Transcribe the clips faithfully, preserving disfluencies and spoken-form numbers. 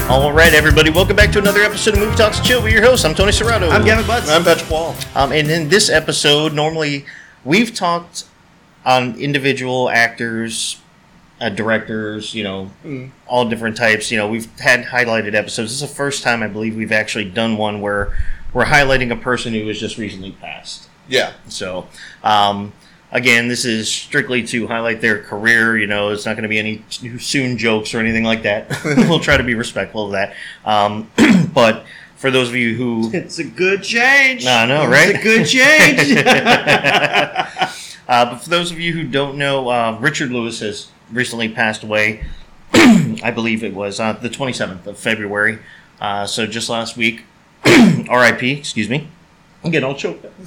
All right, everybody, welcome back to another episode of Movie Talks and Chill with your host. I'm Tony Serrato. I'm Gavin Butts. I'm Patrick Wall. Um, and in this episode, normally we've talked on individual actors, uh, directors, you know, mm. all different types. You know, we've had highlighted episodes. This is the first time I believe we've actually done one where we're highlighting a person who was just recently passed. Yeah. So, um, again, this is strictly to highlight their career. You know, it's not going to be any too soon jokes or anything like that. We'll try to be respectful of that. Um, but for those of you who... It's a good change. I know, right? It's a good change. uh, but for those of you who don't know, uh, Richard Lewis has recently passed away. I believe it was uh, the twenty-seventh of February. Uh, so just last week. R I P, excuse me. I'm getting all choked up.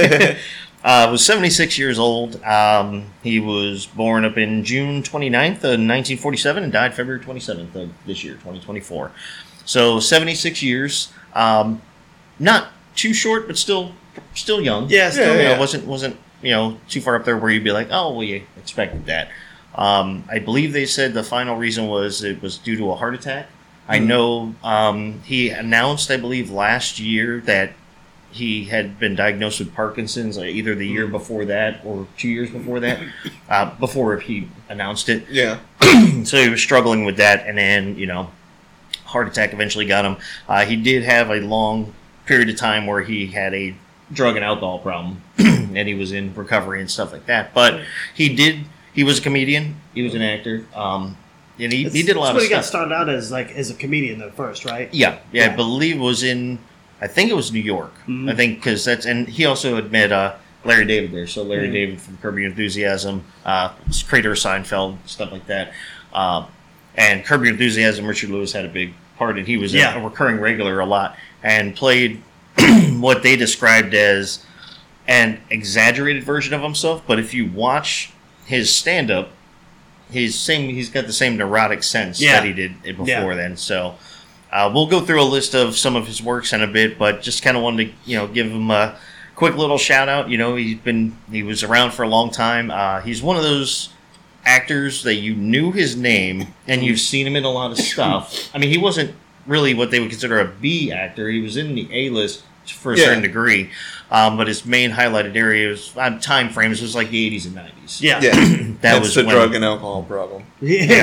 Uh, was seventy-six years old. Um, he was born up in June twenty-ninth of nineteen forty-seven and died February twenty-seventh of this year, twenty twenty-four. So seventy-six years. Um, not too short, but still still young. Yeah, still yeah, yeah. You know, wasn't wasn't you know too far up there where you'd be like, oh, well, you expected that. Um, I believe they said the final reason was it was due to a heart attack. Mm-hmm. I know um, he announced, I believe, last year that he had been diagnosed with Parkinson's like either the year before that or two years before that, uh, before he announced it. Yeah. So he was struggling with that, and then, you know, heart attack eventually got him. Uh, he did have a long period of time where he had a drug and alcohol problem, and he was in recovery and stuff like that. But he did, he was a comedian, he was an actor, um, and he, he did a lot of stuff. He got started out as, like, as a comedian though first, right? Yeah, yeah, yeah. I believe it was in... I think it was New York. Mm-hmm. I think because that's and he also had met uh, Larry David there. So Larry mm-hmm. David from Curb Your Enthusiasm, uh, creator of Seinfeld, stuff like that. Uh, and Curb Your Enthusiasm, Richard Lewis had a big part, and he was yeah. a, a recurring regular a lot and played what they described as an exaggerated version of himself. But if you watch his stand-up, he's same. He's got the same neurotic sense yeah. that he did before yeah. then. So. Uh, we'll go through a list of some of his works in a bit, but just kind of wanted to, you know, give him a quick little shout out. You know, he's been he was around for a long time. Uh, he's one of those actors that you knew his name and you've seen him in a lot of stuff. I mean, he wasn't really what they would consider a B actor. He was in the A list for a yeah. certain degray, um, but his main highlighted areas, uh, time frames, was like the eighties and nineties. Yeah, yeah. that That's was the when, drug and alcohol problem. Yeah.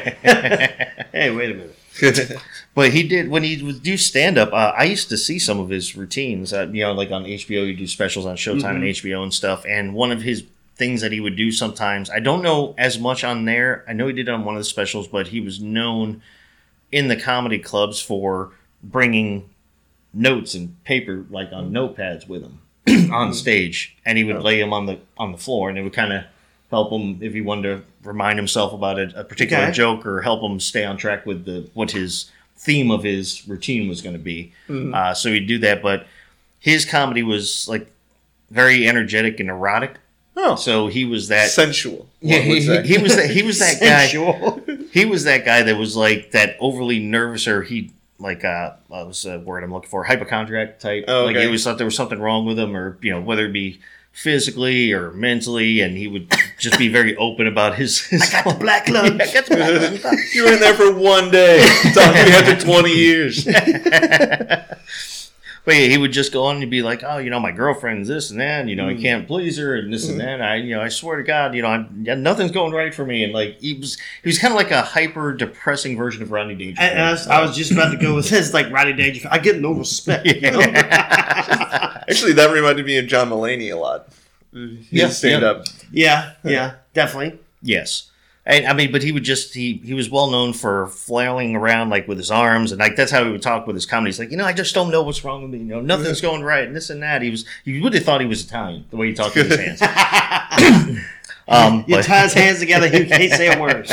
Hey, wait a minute. But he did, when he would do stand-up, uh, I used to see some of his routines. Uh, you know, like on H B O, you do specials on Showtime mm-hmm. and H B O and stuff. And one of his things that he would do sometimes, I don't know as much on there. I know he did it on one of the specials, but he was known in the comedy clubs for bringing notes and paper, like on notepads with him on stage. And he would oh. lay them on the on the floor, and it would kind of help him if he wanted to remind himself about a, a particular okay. joke or help him stay on track with the what his theme of his routine was going to be. Mm. Uh, so he'd do that, but his comedy was like very energetic and erotic. Oh, so he was that sensual. Yeah, he, he, he was that. He was that guy. He was that guy that was like that overly nervous, or he like uh, what was the word I'm looking for? Hypochondriac type. Oh, okay. Like he always thought there was something wrong with him, or you know, whether it be physically or mentally, and he would just be very open about his. his I got the black lung. Yeah, I got the black lung. You were in there for one day. Talk to me after twenty years. But yeah, he would just go on and be like, "Oh, you know, my girlfriend's this and that. And, you know, mm. I can't please her and this mm. and that. I, you know, I swear to God, you know, I'm, nothing's going right for me." And like he was, he was kind of like a hyper depressing version of Rodney Dangerfield. And, and I, was, I was just about to go with his like Rodney Dangerfield. I get no respect. Yeah. You know? Actually, that reminded me of John Mulaney a lot. His yeah, stand up. Yeah, yeah, definitely. Yes. And, I mean, but he would just, he, he was well known for flailing around like with his arms, and like that's how he would talk with his comedy. He's like, you know, I just don't know what's wrong with me. You know, nothing's going right, and this and that. He was, you would have thought he was Italian the way he talked with his hands. um, you but, tie his hands together, he can't say a word.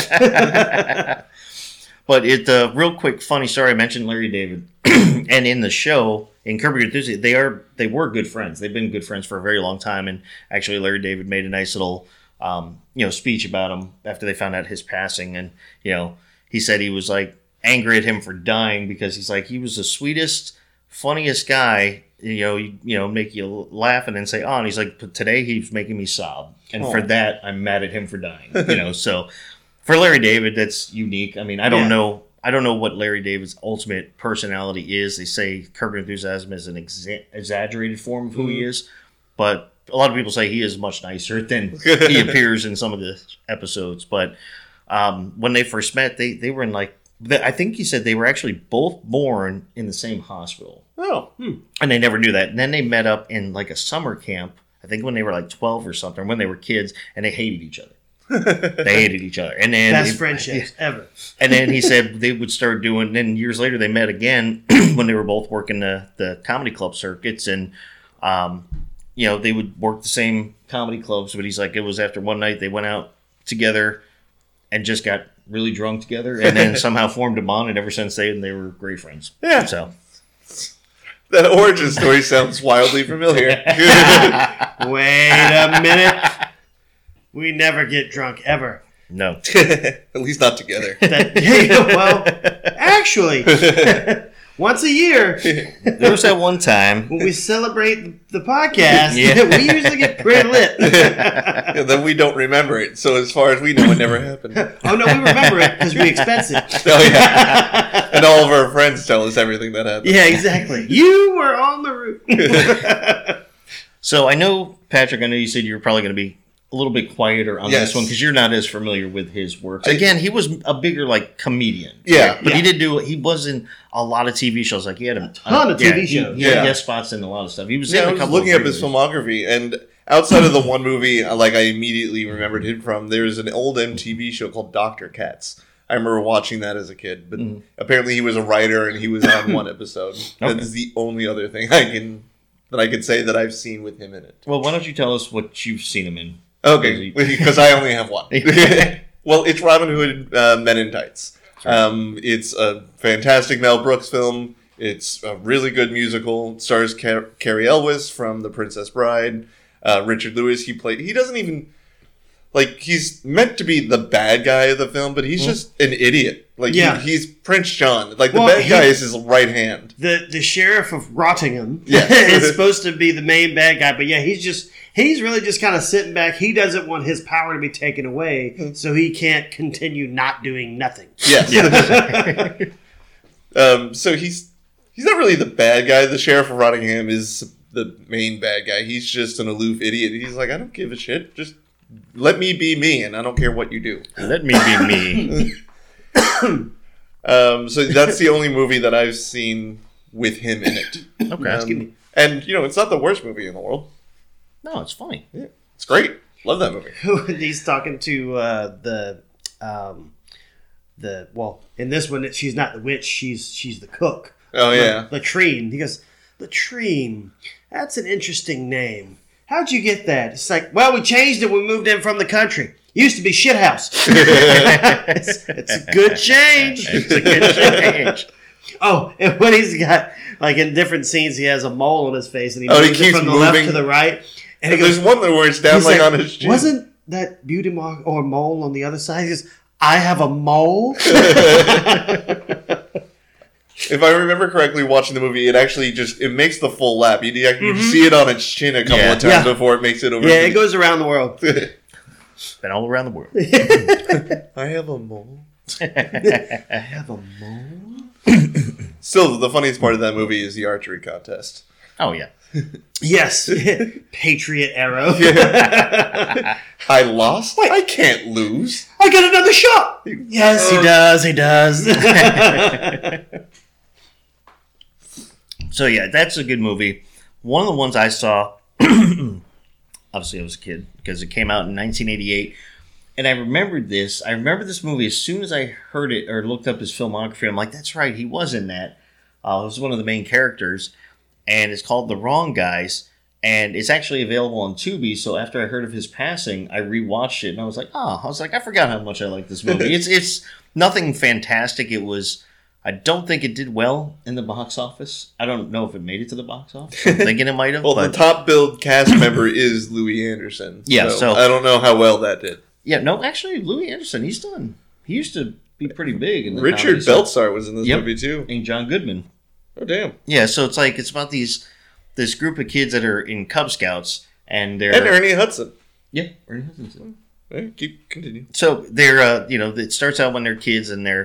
But it, uh, real quick, funny story. I mentioned Larry David, and in the show in Curb Your Enthusiasm, they are they were good friends. They've been good friends for a very long time, and actually, Larry David made a nice little. Um, you know, speech about him after they found out his passing. And, you know, he said he was like angry at him for dying because he's like, he was the sweetest, funniest guy, you know, you, you know, make you laugh and then say, oh, and he's like, but today he's making me sob. And oh. for that, I'm mad at him for dying, you know, so for Larry David, that's unique. I mean, I don't yeah. know. I don't know what Larry David's ultimate personality is. They say Curb Your Enthusiasm is an exa- exaggerated form of who mm-hmm. he is, but a lot of people say he is much nicer than he appears in some of the episodes. But um, when they first met, they, they were in like, I think he said they were actually both born in the same hospital. Oh. Hmm. And they never knew that. And then they met up in like a summer camp, I think when they were like twelve or something, when they were kids, and they hated each other. They hated each other. And then Best they, friendships yeah. ever. And then he said they would start doing, then years later they met again when they were both working the, the comedy club circuits. And, um, you know, they would work the same comedy clubs. But he's like, it was after one night they went out together and just got really drunk together and then somehow formed a bond. And ever since then, they were great friends. Yeah. So that origin story sounds wildly familiar. Wait a minute. We never get drunk, ever. No. At least not together. That, yeah, well, actually, once a year. There was that one time. When we celebrate the podcast, yeah. we usually get pretty lit. Yeah, then we don't remember it. So as far as we know, it never happened. Oh, no, we remember it because we expense it. Oh, yeah. And all of our friends tell us everything that happened. Yeah, exactly. You were on the route. So I know, Patrick, I know you said you were probably going to be a little bit quieter on yes. this one because you're not as familiar with his works. Again, he was a bigger like comedian. Yeah. Right? But yeah. he did do, he was in a lot of T V shows. Like he had a, a ton a, of T V yeah, shows. He, he yeah. had guest spots in a lot of stuff. He was yeah, in a I was couple looking of up his regulars. filmography, and outside of the one movie, like I immediately remembered him from, there's an old M T V show called Doctor Katz. I remember watching that as a kid, but mm. apparently he was a writer and he was on one episode. Okay. That's the only other thing I can that I can say that I've seen with him in it. Well, why don't you tell us what you've seen him in? Okay, because I only have one. Well, it's Robin Hood uh, Men in Tights. Um, it's a fantastic Mel Brooks film. It's a really good musical. It stars Car- Carrie Elwes from The Princess Bride. Uh, Richard Lewis, he played... He doesn't even... Like, he's meant to be the bad guy of the film, but he's mm. just an idiot. Like, yeah. he, he's Prince John. Like, the well, bad he, guy is his right hand. The the sheriff of Rottingham yes. is supposed to be the main bad guy, but yeah, he's just... He's really just kind of sitting back. He doesn't want his power to be taken away, mm. so he can't continue not doing nothing. Yes. Yeah. um, so he's he's not really the bad guy. The sheriff of Rottingham is the main bad guy. He's just an aloof idiot. He's like, I don't give a shit. Just let me be me, and I don't care what you do. Let me be me. um, so that's the only movie that I've seen with him in it. Okay. Um, and, you know, it's not the worst movie in the world. No, it's funny. Yeah, it's great. Love that movie. He's talking to uh, the um, the well in this one she's not the witch, she's she's the cook. Oh yeah, Latrine. He goes, Latrine. That's an interesting name. How'd you get that? It's like, well, we changed it when we moved in from the country. Used to be shithouse. it's, it's a good change. It's a good change. Oh, and when he's got like in different scenes, he has a mole on his face, and he oh, moves he keeps it from the moving. left to the right. And, And he goes, there's one where it's down like, like on his chin. Wasn't that beauty mark or mole on the other side? He goes, I have a mole? If I remember correctly watching the movie, it actually just, it makes the full lap. You, you Mm-hmm. see it on its chin a couple Yeah. of times Yeah. before it makes it over. Yeah, it goes around the world. Been all around the world. I have a mole. I have a mole? Still, the funniest part of that movie is the archery contest. Oh, yeah. Yes. Patriot arrow. I lost? Wait. I can't lose. I got another shot. Yes, he does. He does. So, yeah, that's a good movie. One of the ones I saw, obviously I was a kid, because it came out in nineteen eighty-eight. And I remembered this. I remember this movie as soon as I heard it or looked up his filmography. I'm like, that's right, he was in that. Uh, he was one of the main characters. And it's called The Wrong Guys. And it's actually available on Tubi. So after I heard of his passing, I rewatched it. And I was like, oh, I was like, I forgot how much I like this movie. it's it's nothing fantastic. It was, I don't think it did well in the box office. I don't know if it made it to the box office. I'm thinking it might have. Well, but, the top billed cast member is Louis Anderson. Yeah, so, so I don't know how well that did. Yeah, no, actually, Louis Anderson, he's done. He used to be pretty big. In the Richard Belzer was in this yep. movie, too. And John Goodman. Oh, damn. Yeah, so it's like, it's about these this group of kids that are in Cub Scouts, and they're... And Ernie Hudson. Yeah, Ernie Hudson. Yeah, keep, continue. So they're, uh, you know, it starts out when they're kids, and they're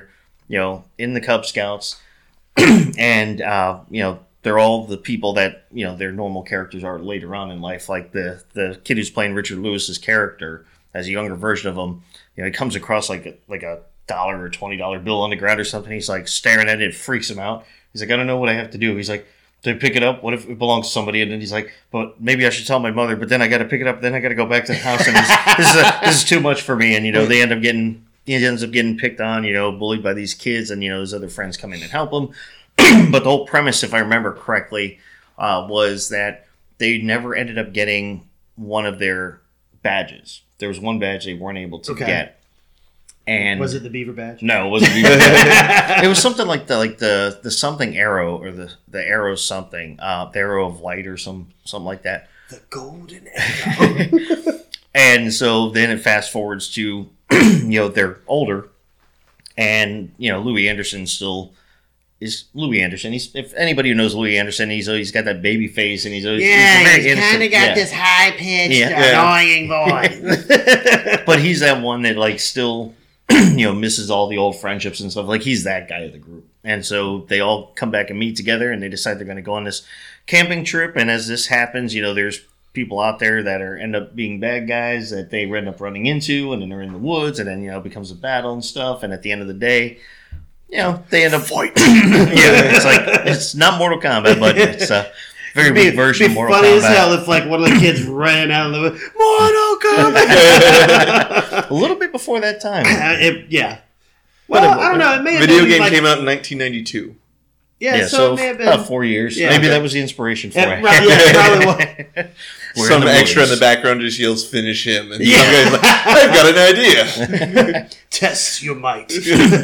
you know, in the Cub Scouts, and uh, you know, they're all the people that you know their normal characters are later on in life. Like the the kid who's playing Richard Lewis's character as a younger version of him. You know, he comes across like a, like a dollar or twenty dollar bill on the ground or something. He's like staring at it. It freaks him out. He's like, I don't know what I have to do. He's like, do I pick it up? What if it belongs to somebody? And then he's like, but maybe I should tell my mother. But then I got to pick it up. Then I got to go back to the house. And this, this is a, this is too much for me. And you know, they end up getting he ends up getting picked on. You know, bullied by these kids. And you know, his other friends come in and help him. But the whole premise, if I remember correctly, uh, was that they never ended up getting one of their badges. There was one badge they weren't able to Okay. get. And Was it the beaver badge? no, it wasn't. It was something like the like the the something arrow or the the arrow something, uh, the arrow of light or some something like that. The golden arrow. And so then it fast forwards to you know they're older, and you know Louis Anderson still is Louis Anderson. He's if anybody who knows Louis Anderson, he's he's got that baby face and he's always Yeah, he's, very he's kind of innocent. got Yeah. this high pitched, Yeah. annoying voice. But he's that one that like still you know misses all the old friendships and stuff. Like he's that guy of the group, and so they all come back and meet together, and they decide they're going to go on this camping trip. And as this happens, you know, there's people out there that are end up being bad guys that they end up running into, and then they're in the woods, and then you know it becomes a battle and stuff. And at the end of the day, you know, they end up fight. Yeah, it's like it's not Mortal Kombat, but it's a very It'd be, weak version of be Mortal funny Kombat. as hell if like one of the kids ran out of the woods. Mortal Kombat. A little bit before that time. Uh, it, yeah. Well, I don't know. It may have Video been game like, came out in nineteen ninety-two. Yeah, Yeah, so, so it may have been about four years. Yeah, Maybe okay. that was the inspiration for Yeah, it. right, yeah, probably was. We're Some in the extra in woods. the background just yells, "Finish him!" And Yeah. some guy's like, "I've got an idea." Test your might.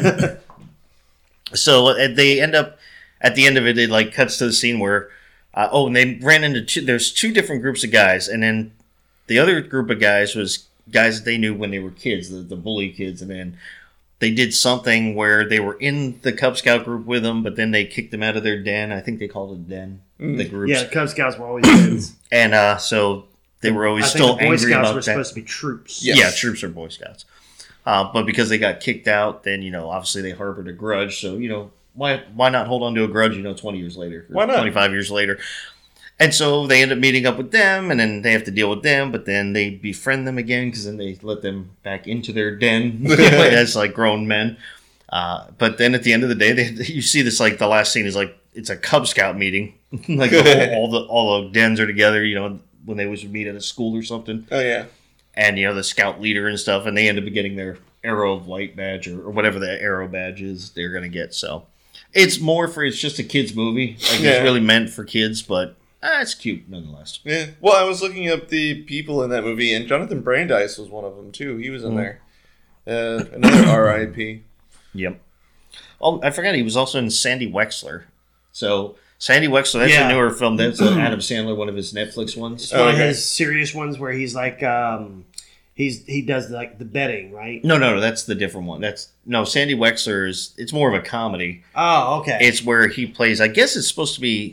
So uh, they end up at the end of it. It like cuts to the scene where uh, oh, and they ran into two, there's two different groups of guys, and then the other group of guys was guys that they knew when they were kids, the, the bully kids, and then they did something where they were in the Cub Scout group with them, but then they kicked them out of their den. I think they called it a den. The groups, Yeah, the Cub Scouts were always kids. and uh, so they were always I still think the Boy angry Scouts about were that. supposed to be troops. Yes. Yeah, troops are Boy Scouts. Uh, but because they got kicked out, then, you know, obviously they harbored a grudge. So, you know, why why not hold on to a grudge, you know, twenty years later? Or Why not? twenty-five years later. And so they end up meeting up with them, and then they have to deal with them, but then they befriend them again because then they let them back into their den as, like, grown men. Uh, but then at the end of the day, they, you see this, like, the last scene is, like, it's a Cub Scout meeting. Like, the whole, all the all the dens are together, you know, when they would meet at a school or something. Oh yeah. And, you know, the scout leader and stuff, and they end up getting their Arrow of Light badge or, or whatever the Arrow badge is they're going to get. So it's more for, it's just a kid's movie. Like, Yeah. it's really meant for kids, but ah, it's cute nonetheless. Yeah. Well, I was looking up the people in that movie, and Jonathan Brandeis was one of them too. He was in Mm. there. Uh, another R I P Yep. Oh, I forgot he was also in Sandy Wexler. So Sandy Wexler, that's Yeah. a newer film. That's uh, Adam Sandler, one of his Netflix ones. It's one Oh, of okay. his serious ones where he's like, um, he's he does like the betting, right? No, no, no, that's the different one. That's no Sandy Wexler is. It's more of a comedy. Oh, okay. It's where he plays. I guess it's supposed to be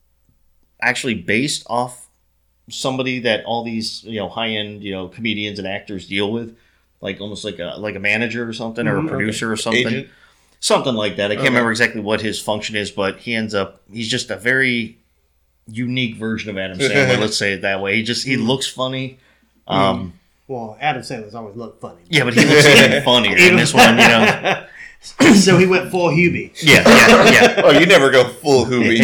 actually based off somebody that all these you know high end you know comedians and actors deal with, like almost like a like a manager or something or Mhm, a producer or something, agent. something like that. I can't Okay. remember exactly what his function is, but he ends up he's just a very unique version of Adam Sandler. Let's say it that way. He just he looks funny. Um, well, Adam Sandler's always looked funny. yeah, but he looks even funnier in this one. You know. So he went full Hubie. Yeah, yeah, yeah. Oh, you never go full Hoobie.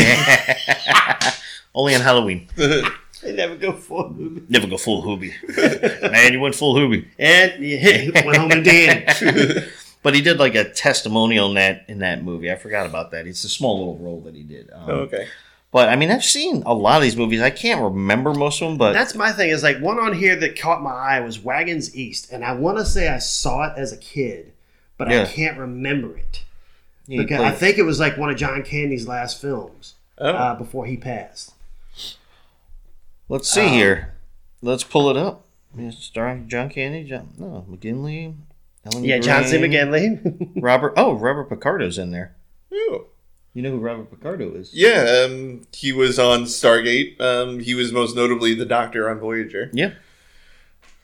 Only on Halloween. They never go full Hubie. Never go full Hoobie. Man, you went full Hoobie. And he went home and did. But he did like a testimonial in that in that movie. I forgot about that. It's a small little role that he did. Um, Oh, okay. But I mean, I've seen a lot of these movies. I can't remember most of them, but That's my thing. Is like one on here that caught my eye was Wagons East, and I want to say I saw it as a kid, but Yeah. I can't remember it he because played- I think it was like one of John Candy's last films Oh. uh, before he passed. let's see um, here. Let's pull it up. Yeah, starring John Candy, John no McGinley, Ellen Yeah, John C. Green, McGinley. Robert. Oh, Robert Picardo's in there. Oh. You know who Robert Picardo is? Yeah, um, he was on Stargate. Um, he was most notably the Doctor on Voyager. Yeah.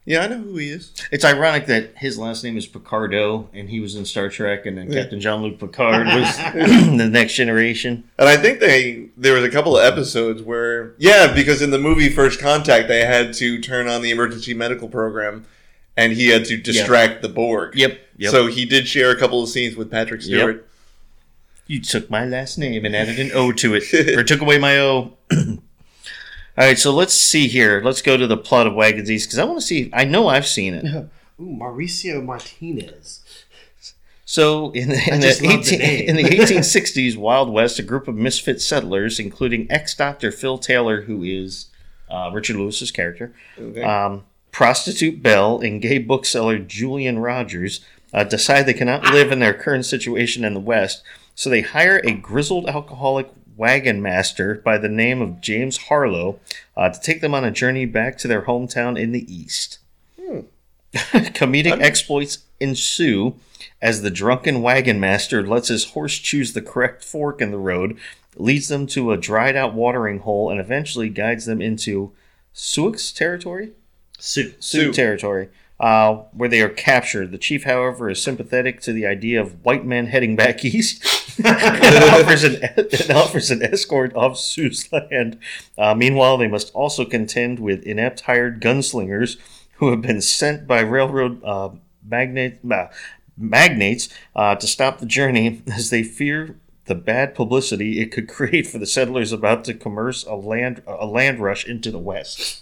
Yeah, I know who he is. It's ironic that his last name is Picardo, and he was in Star Trek, and then yeah. Captain Jean-Luc Picard was the Next Generation. And I think they there was a couple of episodes where, yeah, because in the movie First Contact, they had to turn on the emergency medical program, and he had to distract yep. the Borg. Yep. yep. So he did share a couple of scenes with Patrick Stewart. Yep. You took my last name and added an O to it, or took away my O. All right, so let's see here. Let's go to the plot of Wagons East, because I want to see. I know I've seen it. Ooh, Mauricio Martinez. So in the, in, the eighteen, the in the eighteen sixties Wild West, a group of misfit settlers, including ex-Doctor Phil Taylor, who is uh, Richard Lewis's character, okay. um, prostitute Belle, and gay bookseller Julian Rogers, uh, decide they cannot live in their current situation in the West, so they hire a grizzled alcoholic wagon master by the name of James Harlow uh, to take them on a journey back to their hometown in the East. Hmm. Comedic I'm... exploits ensue as the drunken wagon master lets his horse choose the correct fork in the road, leads them to a dried out watering hole, and eventually guides them into Sioux territory? Sioux. Sioux territory. Uh, where they are captured. The chief, however, is sympathetic to the idea of white men heading back east and, offers an, and offers an escort off Sioux land. Uh, meanwhile, they must also contend with inept hired gunslingers who have been sent by railroad uh, magnate, uh, magnates uh, to stop the journey, as they fear the bad publicity it could create for the settlers about to commerce a land a land rush into the West.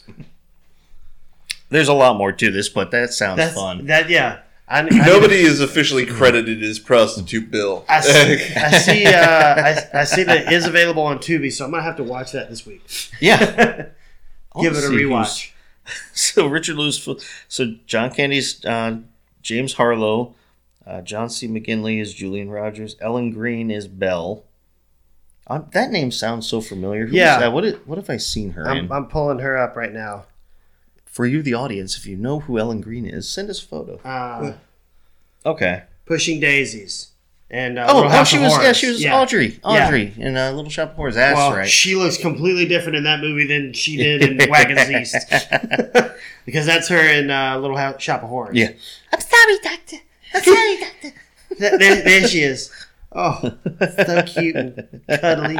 There's a lot more to this, but that sounds That's, fun. That yeah. I, I Nobody is officially credited as Prostitute Bill. I see. I see, uh, I, I see that it is available on Tubi, so I'm gonna have to watch that this week. Yeah, give it a rewatch. So Richard Lewis, so John Candy's uh, James Harlow, uh, John C. McGinley is Julian Rogers, Ellen Green is Belle. Um, that name sounds so familiar. Who yeah. Is that? What? If, what have I seen her I'm, in? I'm pulling her up right now. For you, the audience, if you know who Ellen Green is, send us a photo. Uh, okay. Pushing Daisies. And uh, oh, Little oh House she of was Horrors. yeah, she was yeah. Audrey, Audrey yeah. in uh, Little Shop of Horrors. That's well, right. She looks completely different in that movie than she did in Wagons East, because that's her in uh, Little House, Shop of Horrors. Yeah. I'm sorry, Doctor. I'm sorry, Doctor. there, there, there she is. Oh, so cute and cuddly.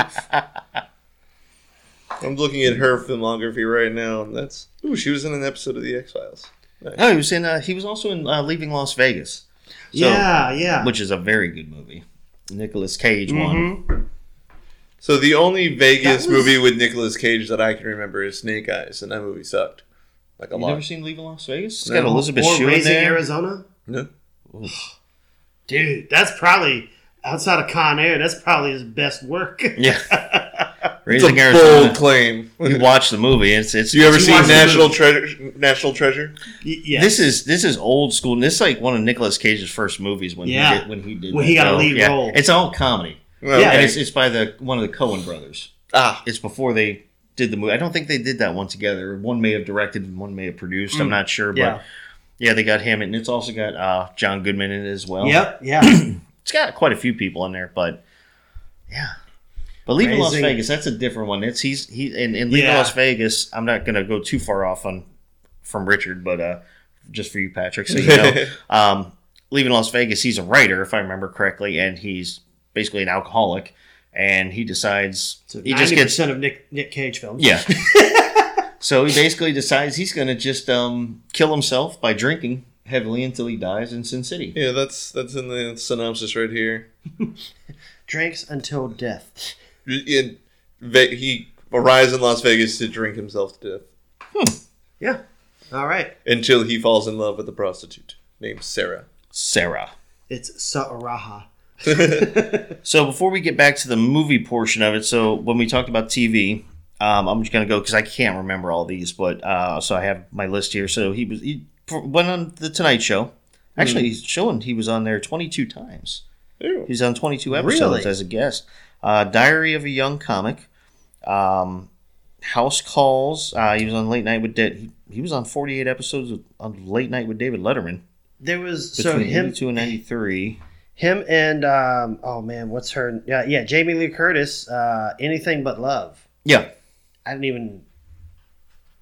I'm looking at her filmography right now, and that's ooh, she was in an episode of The X-Files. Nice. Oh, he was in. Uh, he was also in uh, Leaving Las Vegas. So, yeah, yeah. Which is a very good movie. Nicolas Cage mm-hmm. one. So the only Vegas was... movie with Nicolas Cage that I can remember is Snake Eyes, and that movie sucked. Like a you lot. Never seen Leaving Las Vegas? It's no. got Elizabeth or Shue in Raising there. Arizona? No. Dude, that's probably, outside of Con Air, that's probably his best work. Yeah. It's a Raising Arizona. bold claim. You watch the movie. It's it's. You ever it's, seen National Treasure? National Treasure? Y- yes. This is this is old school. And this is like one of Nicolas Cage's first movies when Yeah. he did when he did When that. he got a So, lead yeah. role. It's all comedy. Well, Yeah. And okay. it's it's by the one of the Coen brothers. Ah. It's before they did the movie. I don't think they did that one together. One may have directed and one may have produced. I'm not sure, but Yeah. yeah, they got him, and it's also got uh, John Goodman in it as well. Yep, yeah. It's got quite a few people in there, but yeah. But Leaving Las Raising- Vegas, that's a different one. It's he's he in, in Leaving Yeah. Las Vegas. I'm not going to go too far off on from Richard, but uh, just for you, Patrick, so you know, um, Leaving Las Vegas, he's a writer, if I remember correctly, and he's basically an alcoholic, and he decides So he ninety just gets percent of Nick, Nick Cage films. yeah. So he basically decides he's going to just um, kill himself by drinking heavily until he dies in Sin City. Yeah, that's that's in the synopsis right here. Drinks until death. It, he arrives in Las Vegas to drink himself to death Yeah. All right. until he falls in love with a prostitute named Sarah. Sarah. It's Sa'araha. So before we get back to the movie portion of it, so when we talked about T V, um, I'm just going to go because I can't remember all these, but uh, so I have my list here. So he was he went on the Tonight Show. Actually, he's showing he was on there twenty-two times. Ew. He's on twenty-two episodes Really? as a guest. Uh, Diary of a Young Comic, um, House Calls. Uh, he was on Late Night with Da- he, he was on forty-eight episodes of, on Late Night with David Letterman There was so between him, eighty-two and ninety-three. him and um, oh man, what's her? Yeah, yeah, Jamie Lee Curtis. Uh, Anything But Love. Yeah, I didn't even.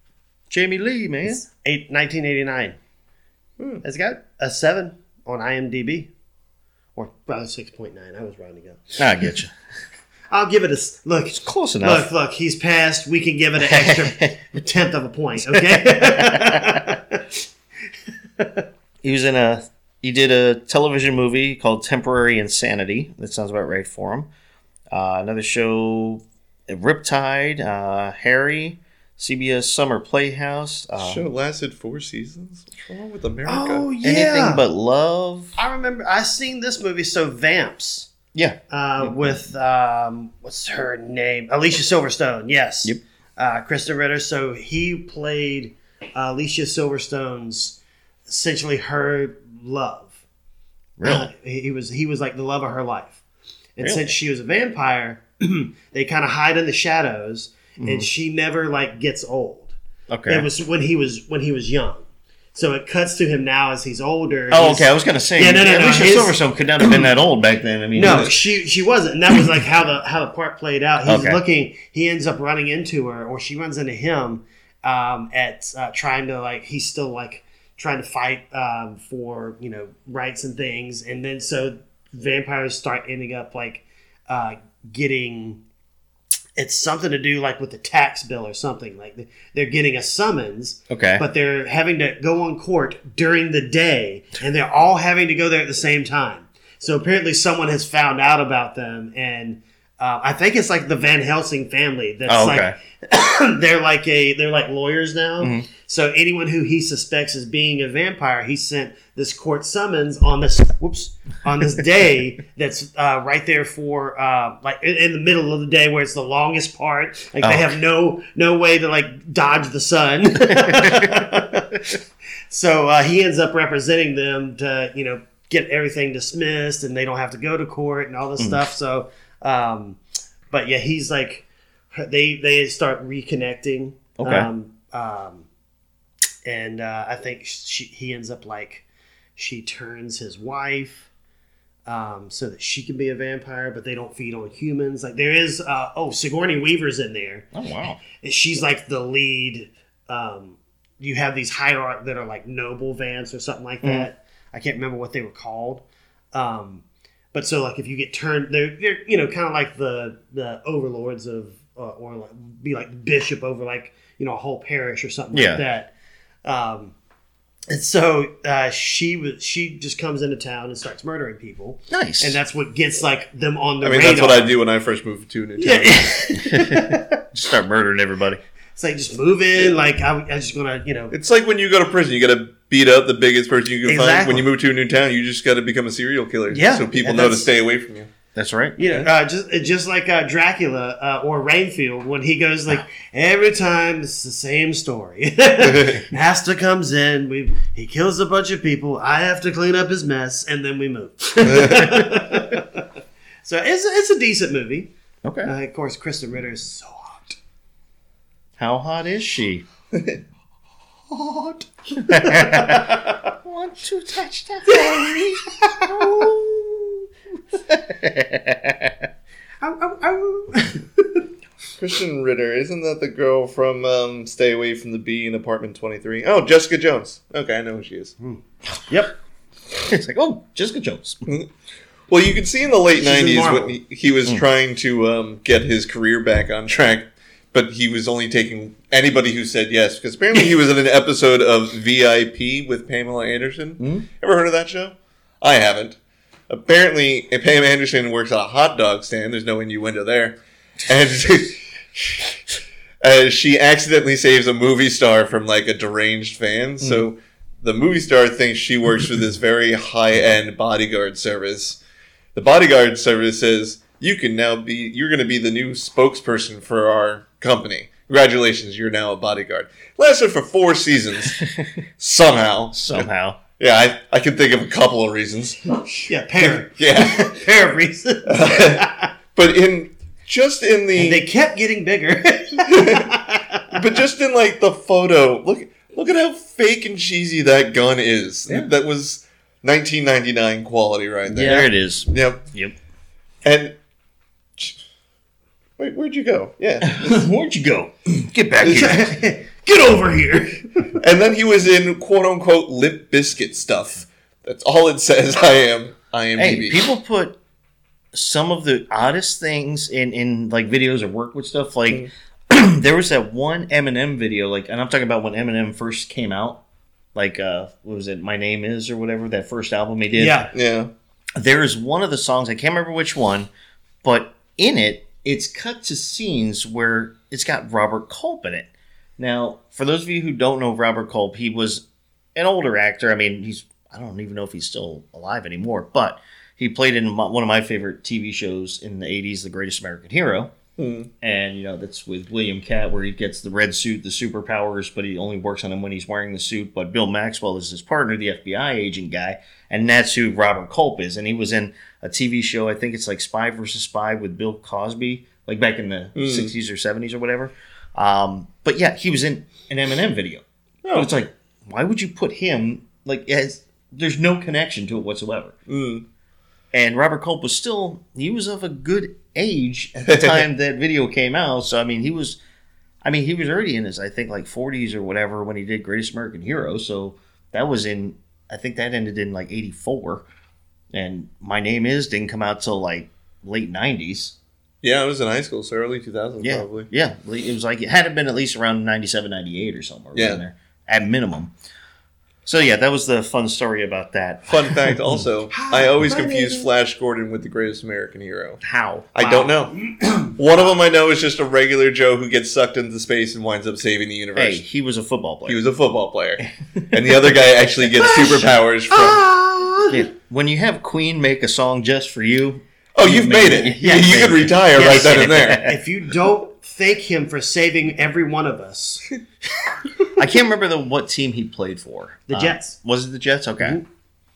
Jamie Lee, man. It's eight, nineteen eighty-nine. Hmm. It's got a seven on IMDb. Or probably six point nine. I was rounding up. I get you. I'll give it a s- look. It's close enough. Look, look. He's passed. We can give it an extra tenth of a point. Okay. He was in a. He did a television movie called Temporary Insanity. That sounds about right for him. Uh, another show, Riptide, uh, Harry, C B S Summer Playhouse. Uh, Show lasted four seasons. What's wrong with America? Oh yeah. Anything But Love. I remember. I seen this movie. So Vamps. Yeah. Uh, with um, what's her name? Alicia Silverstone. Yes. Yep. Uh, Kristen Ritter. So he played uh, Alicia Silverstone's essentially her love. Really? Uh, he he was he was like the love of her life. And Really? since she was a vampire, they kind of hide in the shadows, and she never like gets old. Okay. It was when he was when he was young. So it cuts to him now as he's older. Oh, He's- okay. I was gonna say. Yeah, no, no, no, Alicia his- Silverstone could not have been that old back then. I mean, No, it was- she she wasn't, and that was like how the how the part played out. He's Okay. looking, he ends up running into her, or she runs into him um, at uh, trying to like he's still like trying to fight um, for you know rights and things, and then so vampires start ending up like uh, getting. It's something to do like with the tax bill or something. Like they're getting a summons, okay. but they're having to go on court during the day, and they're all having to go there at the same time. So apparently, someone has found out about them, and uh, I think it's like the Van Helsing family. That's Oh, okay. like they're like a they're like lawyers now. Mhm. So anyone who he suspects as being a vampire, he sent this court summons on this whoops on this day that's uh, right there for uh, like in, in the middle of the day where it's the longest part. Like Oh. they have no no way to like dodge the sun. So uh, he ends up representing them to you know get everything dismissed, and they don't have to go to court and all this Mm. stuff. So, um, but yeah, he's like they they start reconnecting. Okay. Um, um, and uh, I think she, he ends up like she turns his wife um, so that she can be a vampire, but they don't feed on humans. Like there is uh, oh Sigourney Weaver's in there. Oh wow. And she's like the lead. Um, you have these hierarchy that are like noble vamps or something like that. I can't remember what they were called. Um, but so like if you get turned, they're, they're you know kind of like the the overlords of uh, or like be like the bishop over like you know a whole parish or something Yeah. like that. Um, and so uh, she was she just comes into town and starts murdering people, Nice. and that's what gets like them on the I mean, radar. that's what I do when I first moved to New Town. Yeah. Just start murdering everybody. It's like just move in. Like I, I'm just gonna you know. It's like when you go to prison, you got to beat up the biggest person you can find. Exactly. When you move to a new town, you just got to become a serial killer. Yeah. So people And know to that's- stay away from you. That's right. You know, uh, just just like uh, Dracula uh, or Rainfield, when he goes like every time it's the same story. Master comes in, we he kills a bunch of people. I have to clean up his mess, and then we move. So it's it's a decent movie. Okay. Uh, of course, Kristen Ritter is so hot. How hot is she? Hot. Want to touch that for me? Ow, ow, ow. Christian Ritter, isn't that the girl from um, Stay Away from the Bee in Apartment twenty-three? Oh, Jessica Jones. Okay, I know who she is. Yep. It's like, oh, Jessica Jones. Well, you could see in the late She's in nineties Marvel. when he, he was trying to um, get his career back on track, but he was only taking anybody who said yes, because apparently he was in an episode of V I P with Pamela Anderson. Mhm. Ever heard of that show? I haven't. Apparently, Pam Anderson works at a hot dog stand. There's no innuendo there. And uh, she accidentally saves a movie star from like a deranged fan. So the movie star thinks she works for this very high-end bodyguard service. The bodyguard service says, you can now be, you're going to be the new spokesperson for our company. Congratulations, you're now a bodyguard. Lasted for four seasons. Somehow. Somehow. Yeah, I, I can think of a couple of reasons. Yeah, pair. Yeah. pair of reasons. But in, just in the... And they kept getting bigger. But just in like the photo, look look at how fake and cheesy that gun is. Yeah. That was nineteen ninety-nine quality right there. There it is. Yep. Yep. And wait, where'd you go? Yeah. Where'd you go? Get back here. Get over here. And then he was in quote unquote Limp Bizkit stuff. That's all it says. I am. I am. Hey, people put some of the oddest things in, in like videos or work with stuff. Like mm. there was that one Eminem video, like, and I'm talking about when Eminem first came out. Like, uh, what was it? My Name Is or whatever, that first album he did. Yeah, yeah. There is one of the songs, I can't remember which one, but in it, it's cut to scenes where it's got Robert Culp in it. Now, for those of you who don't know Robert Culp, he was an older actor. I mean, he's I don't even know if he's still alive anymore, but he played in my, one of my favorite T V shows in the eighties, The Greatest American Hero. Mm. And, you know, that's with William Catt, where he gets the red suit, the superpowers, but he only works on them when he's wearing the suit. But Bill Maxwell is his partner, the F B I agent guy, and that's who Robert Culp is. And he was in a T V show, I think it's like Spy versus Spy with Bill Cosby, like back in the mm. sixties or seventies or whatever. Um, but yeah, he was in an Eminem video. Oh. So it's like, why would you put him, like, as there's no connection to it whatsoever. Mm. And Robert Culp was still, he was of a good age at the time that video came out. So, I mean, he was, I mean, he was already in his, I think, like forties or whatever when he did Greatest American Hero. So that was in, I think that ended in like eighty-four. And My Name Is didn't come out till like late nineties. Yeah, I was in high school, so early two thousands yeah, probably. Yeah, it was like, it had to have been at least around ninety-seven, ninety-eight or somewhere. Yeah. In there, at minimum. So, yeah, that was the fun story about that. Fun fact also, I always confuse Flash Gordon with the Greatest American Hero. How? I Wow. don't know. One of them I know is just a regular Joe who gets sucked into space and winds up saving the universe. Hey, he was a football player. He was a football player. And the other guy actually gets superpowers from... Yeah, when you have Queen make a song just for you... Oh, you've made, made it. Yeah, you you could retire yes. right then and there. If you don't thank him for saving every one of us. I can't remember the what team he played for. The uh, Jets. Was it the Jets? Okay. Mm-hmm.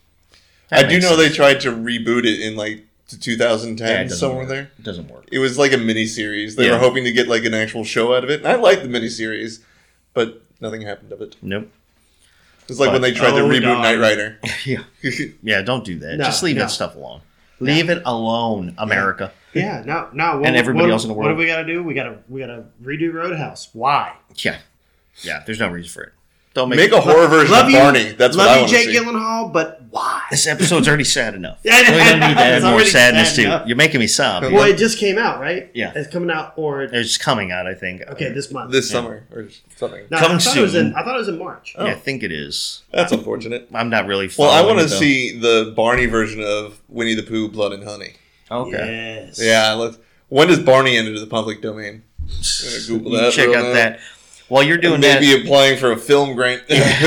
I do know sense. They tried to reboot it in like twenty ten, yeah, somewhere work. there. It doesn't work. It was like a miniseries. They yeah. were hoping to get like an actual show out of it. And I liked the miniseries, but nothing happened of it. Nope. It's like but, when they tried oh, to reboot God. Knight Rider. yeah. Yeah, don't do that. No, Just leave no. that stuff alone. Leave no. it alone, America. Yeah, no, no. What, and everybody what, else in the world. What do we got to do? We got to we got to redo Roadhouse. Why? Yeah. Yeah, there's no reason for it. Don't make, make a horror version love of you, Barney. That's love what I you, want to see. Jake Gyllenhaal, but why? This episode's already sad enough. Yeah, we don't need to add it's more already sadness sad to enough. it. You're making me sob. Well, it just came out, right? Yeah. It's coming out, or It's coming out, I think. okay, this month, This Yeah. summer or something. No, Coming I thought It was soon. in, I thought it was in March. Yeah, I think it is. That's unfortunate. I'm not really. Well, I following want it, to though. see the Barney version of Winnie the Pooh, Blood and Honey. Okay. Yes. Yeah. Let's, when does Barney enter the public domain? I'm gonna Google You that. check real out now. that. While you're doing Maybe that, applying for a film grant.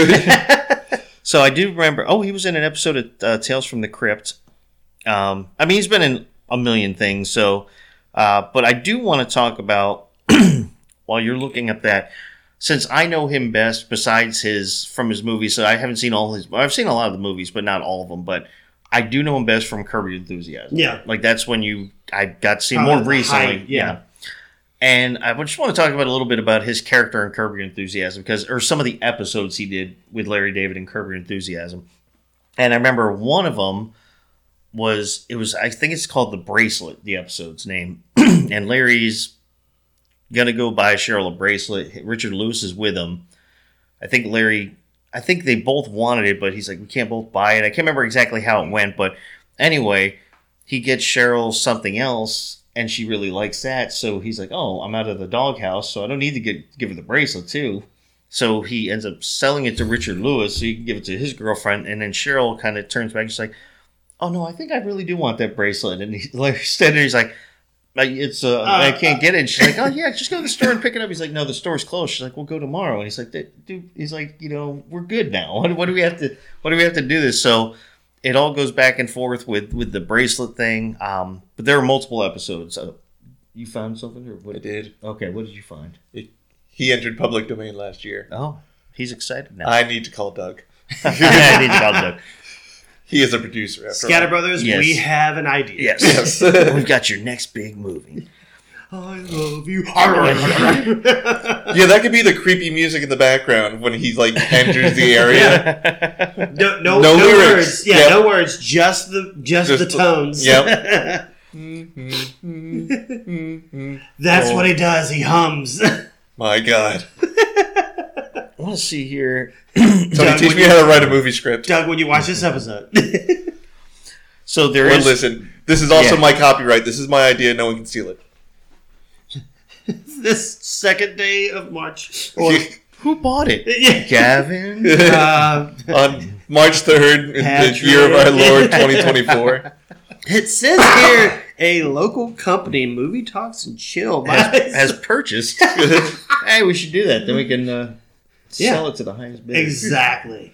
so I do remember. Oh, he was in an episode of uh, Tales from the Crypt. Um, I mean, he's been in a million things. So, uh, but I do want to talk about while you're looking at that, since I know him best besides his from his movies. So I haven't seen all his. I've seen a lot of the movies, but not all of them. But I do know him best from Curb Your Enthusiasm. Yeah. Like that's when you I got to see him Probably more the recently. height, yeah. And I just want to talk about a little bit about his character in Curb Your Enthusiasm, because or some of the episodes he did with Larry David in Curb Your Enthusiasm. And I remember one of them was it was I think it's called The Bracelet, the episode's name. And Larry's gonna go buy Cheryl a bracelet. Richard Lewis is with him. I think Larry, I think they both wanted it, but he's like, we can't both buy it. I can't remember exactly how it went, but anyway, he gets Cheryl something else. And she really likes that, so he's like, "Oh, I'm out of the doghouse, so I don't need to get give her the bracelet too." So he ends up selling it to Richard Lewis, so he can give it to his girlfriend. And then Cheryl kind of turns back, and she's like, "Oh no, I think I really do want that bracelet." And he's like, standing there, he's like, "It's uh, uh I can't get it." And she's like, "Oh yeah, just go to the store and pick it up." He's like, "No, the store's closed." She's like, "We'll go tomorrow." And he's like, "Dude," he's like, "You know, we're good now. What, what do we have to? What do we have to do this?" So. It all goes back and forth with, with the bracelet thing, um, but there are multiple episodes. Uh, you found something, or what? I did. Okay, what did you find? It, he entered public domain last year. Oh, he's excited now. I need to call Doug. I need to call Doug. He is a producer. After Scatter all. Brothers, Yes. we have an idea. Yes, Yes. we've got your next big movie. I love you. Yeah, that could be the creepy music in the background when he like enters the area. No, no, No no, lyrics. words. Yeah, Yep. no words. Just the just, Just the the- tones. Yep. That's what he does. He hums. My God. want to see here. Tony, Doug, teach when me you- how to write a movie script. Doug, when you watch this episode. So there Or is. listen, this is also Yeah. my copyright. This is my idea. No one can steal it. This second day of March. Or, Who bought it? yeah. Gavin. Uh, On March third, in the Patrick. year of our Lord twenty twenty-four. it says here a local company, Movie Talks and Chill, has, buys- has purchased. Hey, we should do that. Then we can uh, Yeah. sell it to the highest bidder. exactly.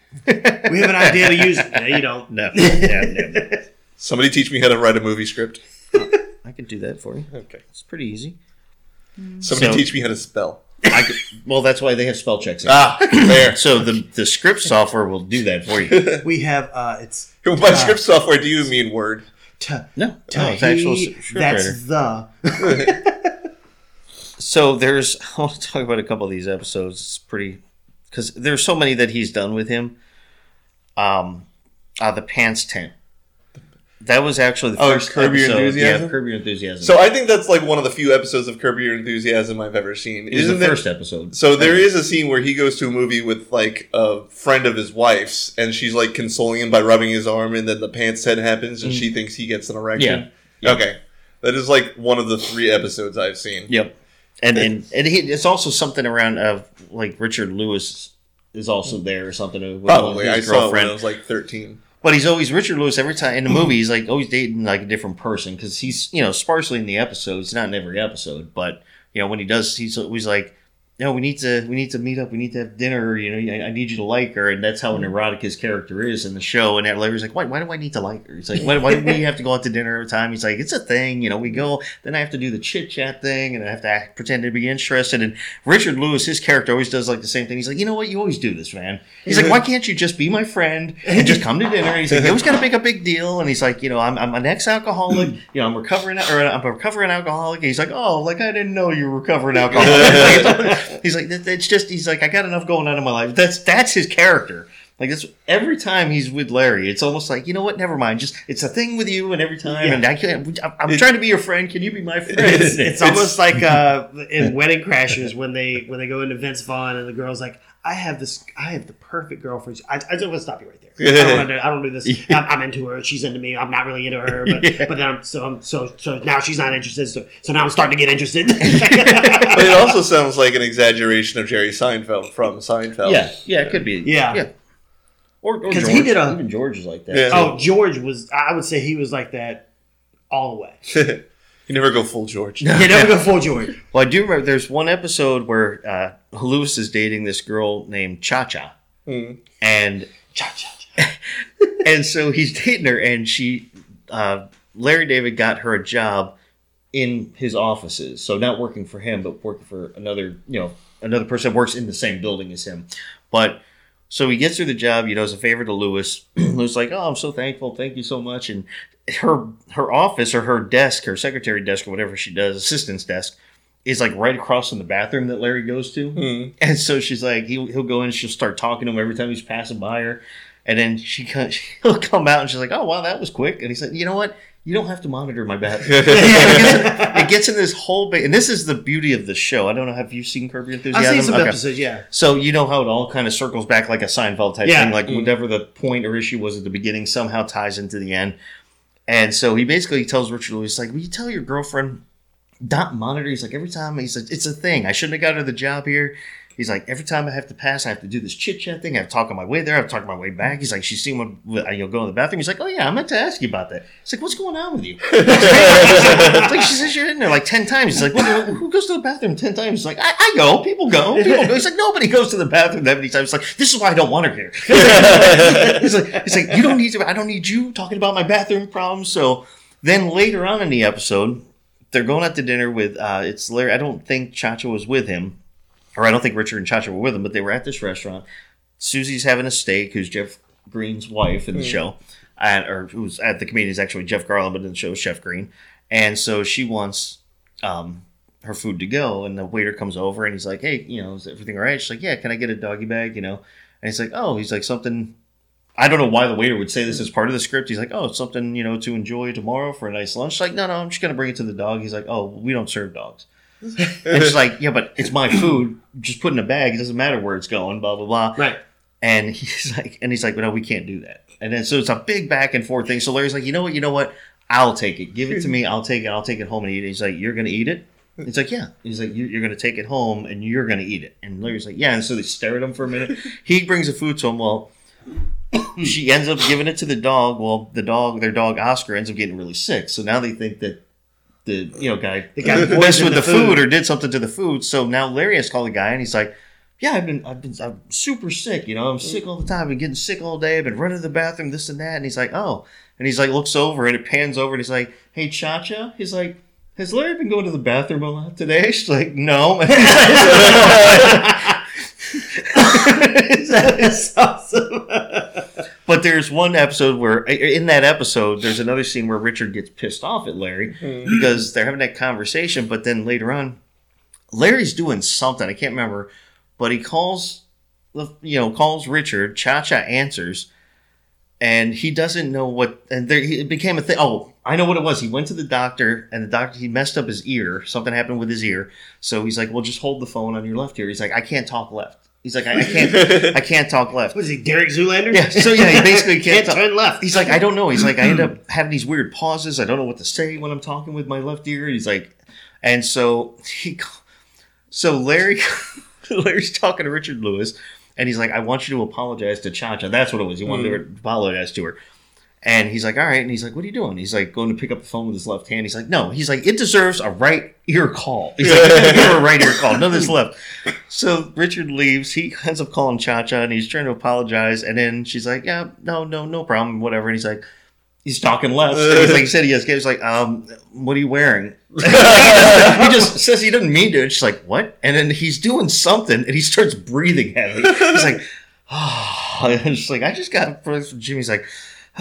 We have an idea to use it. No, you don't. No, no, no. Somebody teach me how to write a movie script. I could do that for you. Okay. It's pretty easy. Somebody So- teach me how to spell. I could, well, that's why they have spell checks. In. Ah, there. So the the script software will do that for you. We have uh, it's By script software, do you mean Word? t- No, t- no, it's actual he- s- that's scriptwriter. the. So there's. I want to talk about a couple of these episodes. It's pretty because there's so many that he's done with him. Um, uh, the pants tent. That was actually the Oh, first Curb Your episode. Enthusiasm? Yeah, Curb Your Enthusiasm. So I think that's like one of the few episodes of Curb Your Enthusiasm I've ever seen. it was Isn't the there? first episode. So there is a scene where he goes to a movie with like a friend of his wife's, and she's like consoling him by rubbing his arm, and then the pants head happens, and she thinks he gets an erection. Mm. Yeah. Okay, that is like one of the three episodes I've seen. Yep. And and, and he, it's also something around of like Richard Lewis is also there or something. With Probably, I his saw it when girlfriend. I was like thirteen. But he's always Richard Lewis every time in the movie. He's like always dating like a different person because he's you know sparsely in the episodes, not in every episode. But you know when he does, he's always like, no, we need to we need to meet up. We need to have dinner. You know, I, I need you to like her, and that's how neurotic his character is in the show. And that Larry's like, why why do I need to like her? He's like, why, why do we have to go out to dinner every time? He's like, it's a thing. You know, we go. Then I have to do the chit chat thing, and I have to act, pretend to be interested. And Richard Lewis, his character, always does like the same thing. He's like, you know what? You always do this, man. He's like, why can't you just be my friend and just come to dinner? And he's like, you always got to make a big deal. And he's like, you know, I'm, I'm an ex-alcoholic. You know, I'm recovering, or I'm a recovering alcoholic. And he's like, oh, like I didn't know you were recovering alcoholic. He's like, it's just, he's like, I got enough going on in my life. That's that's his character. Like that's every time he's with Larry, it's almost like, you know what? Never mind. Just it's a thing with you, and every time, Yeah. and I can't. I'm It- trying to be your friend. Can you be my friend? It's, it's almost like uh, in Wedding Crashers when they when they go into Vince Vaughn and the girl's like, I have this, I have the perfect girlfriend. I, I just want to stop you right there. I don't want to do, I don't do this. I'm, I'm into her. She's into me. I'm not really into her. But Yeah. but then I'm so I'm so so now she's not interested. So so now I'm starting to get interested. But it also sounds like an exaggeration of Jerry Seinfeld from Seinfeld. yeah, yeah, it could be. Yeah. yeah. Or, or 'Cause George. he did a- even George is like that. Yeah. Oh, George was. I would say he was like that all the way. You never go full George. You never go full George. Well, I do remember there's one episode where uh, Lewis is dating this girl named Cha Cha, Mm. and Cha cha cha. and so he's dating her, and she, uh, Larry David got her a job in his offices, so not working for him, but working for another, you know, another person that works in the same building as him. But so he gets her the job, you know, as a favor to Lewis. Lewis is like, oh, I'm so thankful, thank you so much. And her her office or her desk, her secretary desk or whatever she does, assistant's desk, is like right across from the bathroom that Larry goes to. Mm. And so she's like, he'll, he'll go in and she'll start talking to him every time he's passing by her. And then she co- he'll come out and she's like, oh, wow, that was quick. And he said, you know what? You don't have to monitor my bathroom. it, gets in, it gets in this whole big, and this is the beauty of the show. I don't know, have you seen Curb Your Enthusiasm? I've seen some Okay. episodes. Yeah. So you know how it all kind of circles back like a Seinfeld type Yeah. thing, like Mm. whatever the point or issue was at the beginning somehow ties into the end. And so he basically tells Richard Lewis, like, will you tell your girlfriend not monitor? He's like, every time, he's like, it's a thing. I shouldn't have got her the job here. He's like, every time I have to pass, I have to do this chit chat thing. I have to talk on my way there. I have to talk on my way back. He's like, she's seen when you know go in the bathroom. He's like, oh yeah, I meant to ask you about that. He's like, what's going on with you? It's like she says you're in there like ten times. He's like, well, who goes to the bathroom ten times? He's like, I, I go. People go. People go. He's like, nobody goes to the bathroom that many times. He's like, this is why I don't want her here. He's like, he's like, you don't need to. I don't need you talking about my bathroom problems. So then later on in the episode, they're going out to dinner with. Uh, it's Larry. I don't think Chacha was with him. Or I don't think Richard and Chacha were with him, but they were at this restaurant. Susie's having a steak, who's Jeff Green's wife in the Mm. show. And, or who's at the comedian is actually Jeff Garland, but in the show is Chef Green. And so she wants um, her food to go, and the waiter comes over and he's like, hey, you know, is everything all right? She's like, yeah, can I get a doggy bag, you know? And he's like, oh, he's like something, I don't know why the waiter would say this as part of the script. He's like, oh, it's something, you know, to enjoy tomorrow for a nice lunch. She's like, no, no, I'm just going to bring it to the dog. He's like, oh, we don't serve dogs. And she's like, yeah, but it's my food. Just put it in a bag. It doesn't matter where it's going, blah, blah, blah. Right. And he's like, and he's like, well, no, we can't do that. And then so it's a big back and forth thing. So Larry's like, you know what, you know what? I'll take it. Give it to me. I'll take it. I'll take it home and eat it. He's like, you're going to eat it? He's like, yeah. He's like, you're going to take it home and you're going to eat it. And Larry's like, yeah. And so they stare at him for a minute. He brings the food to him. Well, she ends up giving it to the dog. Well, the dog, their dog Oscar, ends up getting really sick. So now they think that the you know guy The guy messed with poisoned the the food. food or did something to the food. So now Larry has called the guy and he's like, yeah, I've been, I've been, I'm super sick. You know, I'm sick all the time. I've been getting sick all day. I've been running to the bathroom, this and that. And he's like, oh, and he's like, looks over and it pans over and he's like, hey, Cha-Cha. He's like, has Larry been going to the bathroom a lot today? She's like, no. That is awesome. But there's one episode where, in that episode, there's another scene where Richard gets pissed off at Larry because they're having that conversation. But then later on, Larry's doing something. I can't remember. But he calls, you know, calls Richard. Cha-Cha answers. And he doesn't know what, and there, it became a thing. Oh, I know what it was. He went to the doctor, and the doctor, he messed up his ear. Something happened with his ear. So he's like, well, just hold the phone on your left ear. He's like, I can't talk left. He's like, I, I can't, I can't talk left. What is he, Derek Zoolander? Yeah, so yeah, he basically can't, Can't talk. turn left. He's like, I don't know. He's like, I end up having these weird pauses. I don't know what to say when I'm talking with my left ear. He's like, and so he, so Larry, Larry's talking to Richard Lewis. And he's like, I want you to apologize to Cha-Cha. That's what it was. He wanted mm. to apologize to her. And he's like, all right. And he's like, what are you doing? He's like, going to pick up the phone with his left hand. He's like, no. He's like, it deserves a right ear call. He's like, give her a right ear call. None of this left. So Richard leaves. He ends up calling Cha-Cha, and he's trying to apologize. And then she's like, yeah, no, no, no problem, whatever. And he's like, he's talking left. And he's like, he said he has. He's like, um, what are you wearing? He just says he doesn't mean to. And she's like, what? And then he's doing something, and he starts breathing heavy. He's like, oh. And she's like, I just got from Jimmy's like,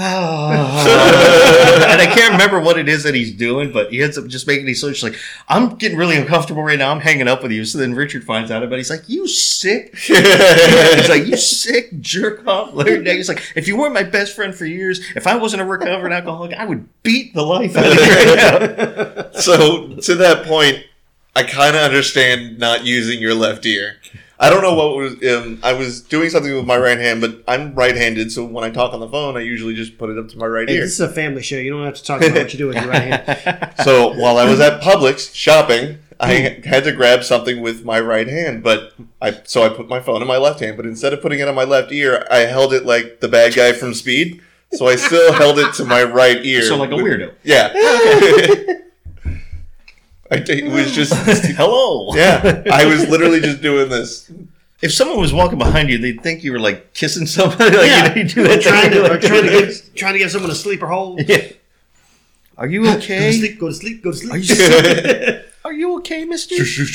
oh. And I can't remember what it is that he's doing, but he ends up just making these sort of like, I'm getting really uncomfortable right now. I'm hanging up with you. So then Richard finds out about it. He's like, you sick? He's like, you sick jerk off. Larry Day. He's like, if you weren't my best friend for years, if I wasn't a recovering alcoholic, I would beat the life out of you right now. So to that point, I kind of understand not using your left ear. I don't know what was. Um, I was doing something with my right hand, but I'm right-handed, so when I talk on the phone, I usually just put it up to my right Hey, ear. this is a family show. You don't have to talk about what you do with your right hand. So while I was at Publix shopping, I had to grab something with my right hand, but I so I put my phone in my left hand. But instead of putting it on my left ear, I held it like the bad guy from Speed. So I still held it to my right ear. So like a weirdo. Yeah. I, it was just hello. Yeah, I was literally just doing this. If someone was walking behind you, they'd think you were like kissing somebody. Like, Yeah. you, know, you do that trying to, thing, or like- trying to get trying to get someone to sleep or hold. Yeah. Are you Go to okay? sleep. Go to sleep. Go to sleep. Are you sick? Are you okay, Mister?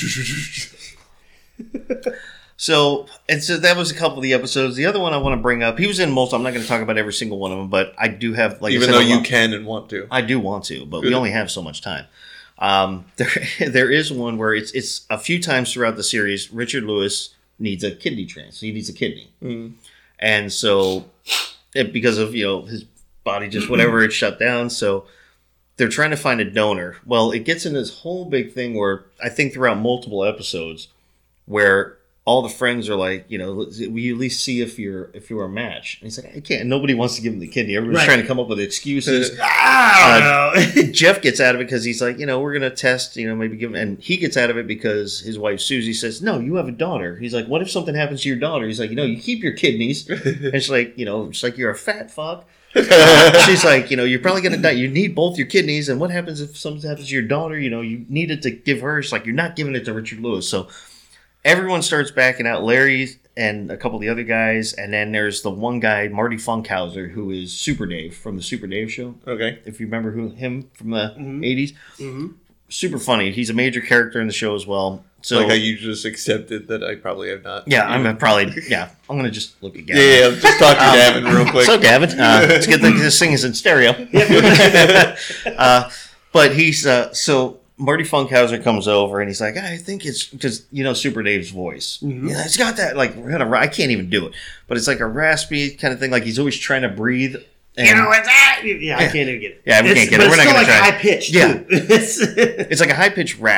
So, and so that was a couple of the episodes. The other one I want to bring up, he was in most. I'm not going to talk about every single one of them, but I do have like I Even said, though a you lot- can and want to. I do want to, but we only have so much time. Um, there, there is one where it's it's a few times throughout the series. Richard Lewis needs a kidney transplant. He needs a kidney, Mm. and so it, because of you know his body just whatever it shut down. So they're trying to find a donor. Well, it gets in this whole big thing where I think throughout multiple episodes where all the friends are like, you know, will you at least see if you're if you're a match? And he's like, I can't. Nobody wants to give him the kidney. Everybody's Right. trying to come up with excuses. I don't know. Jeff gets out of it because he's like, you know, we're going to test, you know, maybe give him. And he gets out of it because his wife, Susie, says, no, you have a daughter. He's like, what if something happens to your daughter? He's like, you know, you keep your kidneys. And she's like, you know, she's like, you're a fat fuck. She's like, you know, you're probably going to die. You need both your kidneys. And what happens if something happens to your daughter? You know, you needed to give her. She's like, you're not giving it to Richard Lewis. So everyone starts backing out. Larry and a couple of the other guys. And then there's the one guy, Marty Funkhauser, who is Super Dave from the Super Dave show. Okay. If you remember who him from the Mhm. eighties. Mm-hmm. Super funny. He's a major character in the show as well. So like how you just accepted that I probably have not. yeah, I'm probably yeah. I'm gonna just look at Yeah, Gavin. yeah, yeah, just talk to Um, Gavin real quick. So Gavin, uh, let's get the, this thing is in stereo. uh, but he's uh, so Marty Funkhauser comes over and he's like, I think it's because you know Super Dave's voice. Mhm. Yeah, it's got that like kind of I can't even do it, but it's like a raspy kind of thing. Like he's always trying to breathe. And You know what's that? Yeah, I can't even get it. Yeah, we It's- can't get but it. We're it's not still gonna like try. high pitched. Yeah. Too. It's- it's like a high pitched rasp,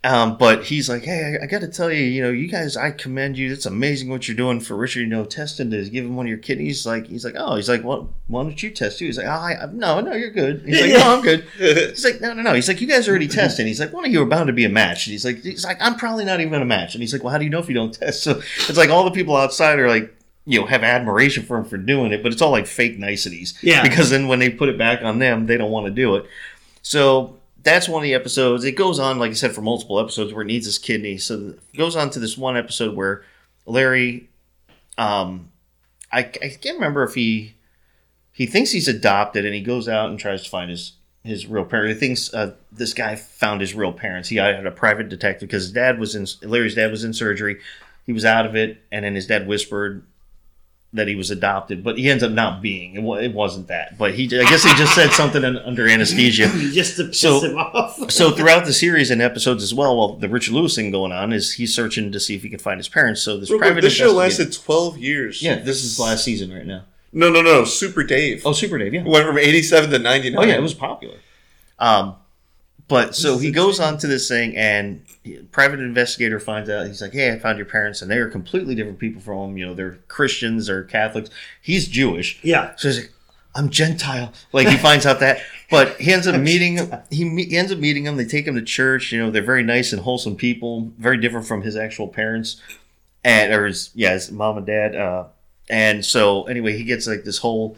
Um, but he's like, hey, I, I got to tell you, you know, you guys, I commend you. It's amazing what you're doing for Richard. You know, testing to give him one of your kidneys. Like, he's like, oh, he's like, well, why don't you test too? He's like, oh, I, no, no, you're good. He's like, no, I'm good. He's like, no, no, no. He's like, you guys already tested. He's like, one of you are bound to be a match. And he's like, he's like, I'm probably not even a match. And he's like, well, how do you know if you don't test? So it's like all the people outside are like, you know, have admiration for him for doing it, but it's all like fake niceties. Yeah. Because then when they put it back on them, they don't want to do it. So that's one of the episodes. It goes on, like I said, for multiple episodes where it needs his kidney. So it goes on to this one episode where Larry, um, I, I can't remember if he he thinks he's adopted, and he goes out and tries to find his, his real parents. He thinks uh, this guy found his real parents. He had a private detective because his dad was in Larry's dad was in surgery. He was out of it, and then his dad whispered that he was adopted, but he ends up not being. It, it wasn't that, but he. I guess he just said something in, under anesthesia, just to piss so, him off. So throughout the series and episodes as well, while the Richard Lewis thing going on is he's searching to see if he can find his parents. So this Real private quick, this show investigator- lasted twelve years. Yeah, this is last season right now. No, no, no. Super Dave. Oh, Super Dave, yeah. It went from eighty-seven to ninety-nine. Oh yeah, it was popular. Um, but so he goes on to this thing, and a private investigator finds out. He's like, "Hey, I found your parents, and they are completely different people from him. You know, they're Christians or Catholics. He's Jewish. Yeah. So he's like, I'm Gentile. Like he finds out that, but he ends up meeting he, me- he ends up meeting them. They take him to church. You know, they're very nice and wholesome people, very different from his actual parents, and or his yeah, his mom and dad. Uh, and so anyway, he gets like this whole.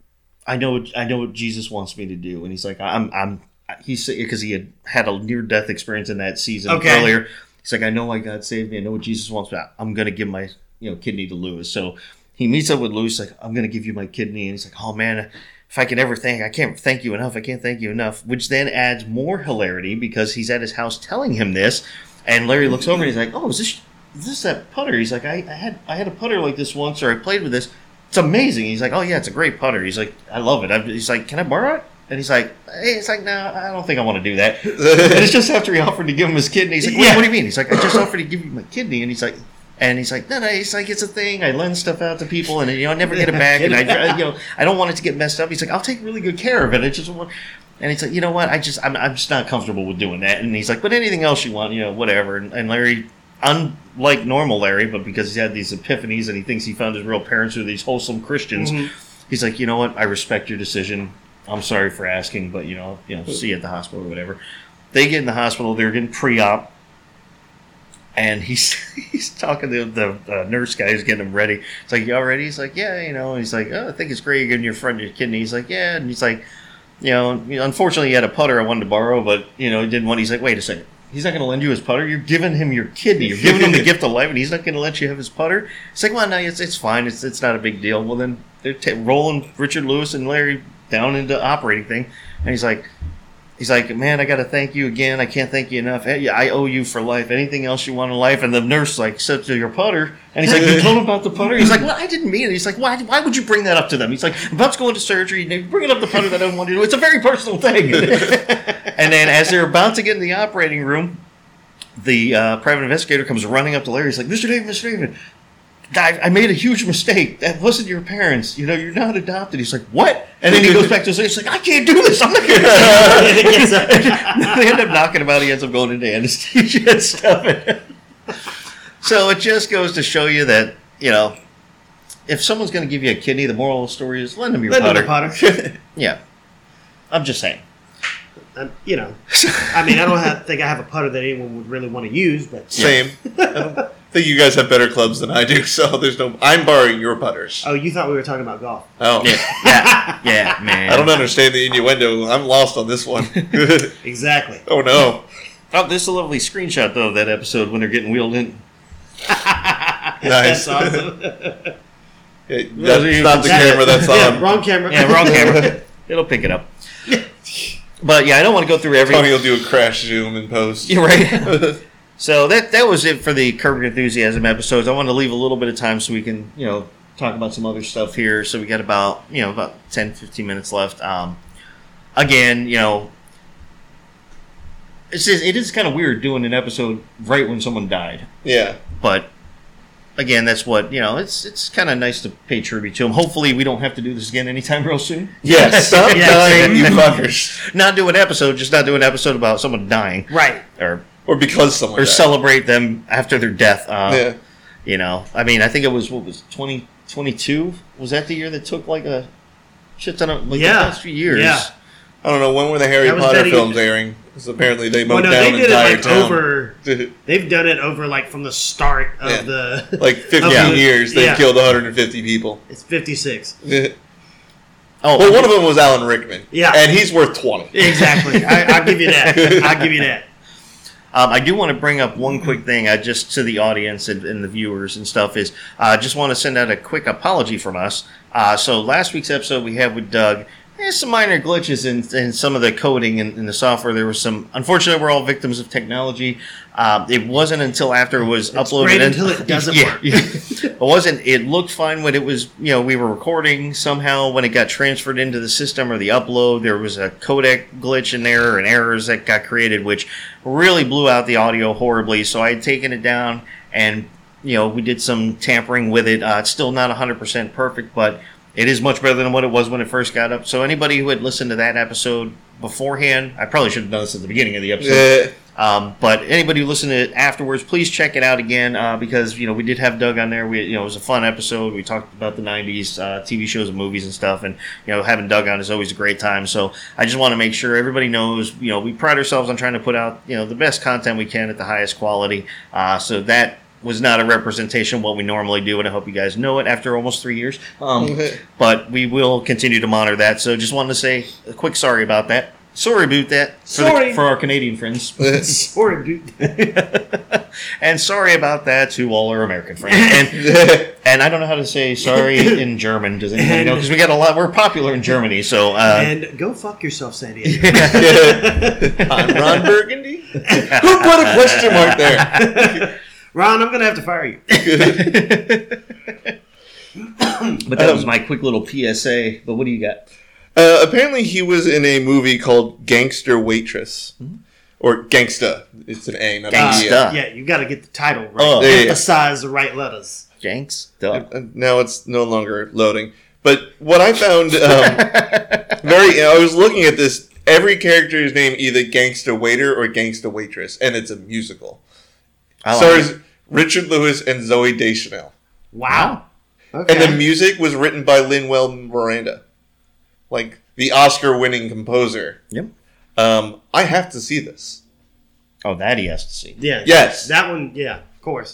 I know what I know what Jesus wants me to do, and he's like, I'm I'm. He's because he had had a near death experience in that season Okay. earlier. He's like, I know why God saved me. I know what Jesus wants, but I'm going to give my you know kidney to Lewis. So he meets up with Lewis, like, I'm going to give you my kidney, and he's like, oh man, if I could ever thank, I can't thank you enough. I can't thank you enough. Which then adds more hilarity because he's at his house telling him this, and Larry looks over and he's like, oh, is this is this that putter? He's like, I, I had I had a putter like this once, or I played with this. It's amazing. He's like, oh yeah, it's a great putter. He's like, I love it. I'm, he's like, can I borrow it? And he's like, hey, it's like, no, I don't think I want to do that. And it's just after he offered to give him his kidney. He's like, what, Yeah. what do you mean? He's like, I just offered to give you my kidney. And he's like, and he's like, no, no, he's like, it's a thing. I lend stuff out to people, and you know, I never get it back, and I, you know, I don't want it to get messed up. He's like, I'll take really good care of it. I just want, and he's like, you know what? I just, I'm, I'm just not comfortable with doing that. And he's like, but anything else you want, you know, whatever. And, and Larry, unlike normal Larry, but because he's had these epiphanies and he thinks he found his real parents who are these wholesome Christians, Mhm. he's like, you know what? I respect your decision. I'm sorry for asking, but you know, you know, see you at the hospital or whatever. They get in the hospital. They're getting pre-op, and he's he's talking to the uh, nurse guy who's getting him ready. It's like, you all ready? He's like, yeah, you know. And he's like, oh, I think it's great you're getting your friend your kidney. He's like, yeah, and he's like, you know, unfortunately, he had a putter I wanted to borrow, but you know, he didn't want. He's like, wait a second. He's not going to lend you his putter. You're giving him your kidney. You're giving him the gift of life, and he's not going to let you have his putter. It's like, well, no, it's it's fine. It's it's not a big deal. Well, then they're t- rolling Richard Lewis and Larry down into operating thing, and he's like, he's like, man, I got to thank you again. I can't thank you enough. Hey, I owe you for life. Anything else you want in life? And the nurse like said to your putter, and he's like, you told him about the putter. He's like, well, I didn't mean it. He's like, why? Why would you bring that up to them? He's like, I'm about to go into surgery. And they're bringing up the putter that I don't want to do. It's a very personal thing. And then as they're about to get in the operating room, the uh, private investigator comes running up to Larry. He's like, Mister David, Mister David, I, I made a huge mistake. That wasn't your parents. You know, you're not adopted. He's like, what? And then he goes back to his He's like, I can't do this. I'm not going to They end up knocking him out. He ends up going into anesthesia and stuff. So it just goes to show you that, you know, if someone's going to give you a kidney, the moral of the story is lend them your Lend putter. him the putter. Yeah. I'm just saying. Um, you know, I mean, I don't have, think I have a putter that anyone would really want to use, but Same. I don't think you guys have better clubs than I do, so there's no. I'm borrowing your putters. oh, you thought we were talking about golf? Oh, Yeah, yeah, yeah, man. I don't understand the innuendo. I'm lost on this one. Exactly. Oh no. Oh, this is a lovely screenshot, though, of that episode when they're getting wheeled in. Nice. That's awesome. Yeah, that's not the That- camera that's yeah, on. wrong camera. Yeah, wrong camera. It'll pick it up. But, yeah, I don't want to go through every... Tony will do a crash zoom in post. You're right. So that that was it for the Curb Your Enthusiasm episodes. I want to leave a little bit of time so we can, you know, talk about some other stuff here. So we got about, you know, about ten, fifteen minutes left. Um, again, you know, it's just, it is kind of weird doing an episode right when someone died. Yeah. But again, that's what, you know, it's it's kind of nice to pay tribute to him. Hopefully we don't have to do this again anytime real soon. Yes. Stop Yeah, dying, you fuckers. Not do an episode, just not do an episode about someone dying. Right. Or or because someone or died. celebrate them after their death. Uh, Yeah. You know, I mean, I think it was what was twenty twenty-two. Was that the year that took like a shit ton of like Yeah. the past few years? Yeah. I don't know, when were the Harry That was Potter Betty- films airing? Because apparently they Well, mowed no, down they did it entire like town. over. They've done it over like from the start of Yeah. the like fifteen of the- years, they yeah. killed one hundred fifty people. It's fifty-six. Oh, Well, one of them was Alan Rickman. Yeah. And he's worth twenty. Exactly. I, I'll give you that. I'll give you that. Um, I do want to bring up one quick thing, uh, just to the audience and, and the viewers and stuff. Is I uh, just want to send out a quick apology from us. Uh, so last week's episode we had with Doug, there's some minor glitches in, in some of the coding in, in the software. There was some. Unfortunately, we're all victims of technology. Uh, it wasn't until after it was It's uploaded great in- until it doesn't yeah, work. yeah. It wasn't. It looked fine when it was. You know, we were recording. Somehow, when it got transferred into the system or the upload, there was a codec glitch in there and errors that got created, which really blew out the audio horribly. So I had taken it down, and you know, we did some tampering with it. Uh, it's still not one hundred percent perfect, but it is much better than what it was when it first got up. So anybody who had listened to that episode beforehand, I probably should have done this at the beginning of the episode. Yeah. Um, but anybody who listened to it afterwards, please check it out again uh, because you know we did have Doug on there. We you know it was a fun episode. We talked about the nineties uh, T V shows and movies and stuff, and you know having Doug on is always a great time. So I just want to make sure everybody knows you know we pride ourselves on trying to put out you know the best content we can at the highest quality. Uh, so that was not a representation of what we normally do, and I hope you guys know it after almost three years. Um, but we will continue to monitor that. So just wanted to say a quick sorry about that. Sorry about that. For, the- Sorry. for our Canadian friends. Sorry, dude. And sorry about that to all our American friends. And, and I don't know how to say sorry in German. Does anybody know? Because we got a lot. We're popular in Germany. So uh, And go fuck yourself, San Diego. I'm Ron Burgundy. Who put a question mark there? Ron, I'm going to have to fire you. but that was my quick little P S A. But what do you got? Uh, apparently, he was in a movie called Gangster Waitress. Or Gangsta. It's an A, not an E. Gangsta. Yeah, you got to get the title right. Oh. Yeah, yeah, yeah. Emphasize the right letters. Janks. Uh, Now it's no longer loading. But what I found um, very... I was looking at this. Every character is named either Gangsta Waiter or Gangsta Waitress. And it's a musical. I like Stars it. Richard Lewis and Zoe Deschanel. Wow. Okay. And the music was written by Lin-Manuel Miranda. Like, the Oscar-winning composer. Yep. Um, I have to see this. Oh, that he has to see. yeah. Yes. That one, yeah, of course.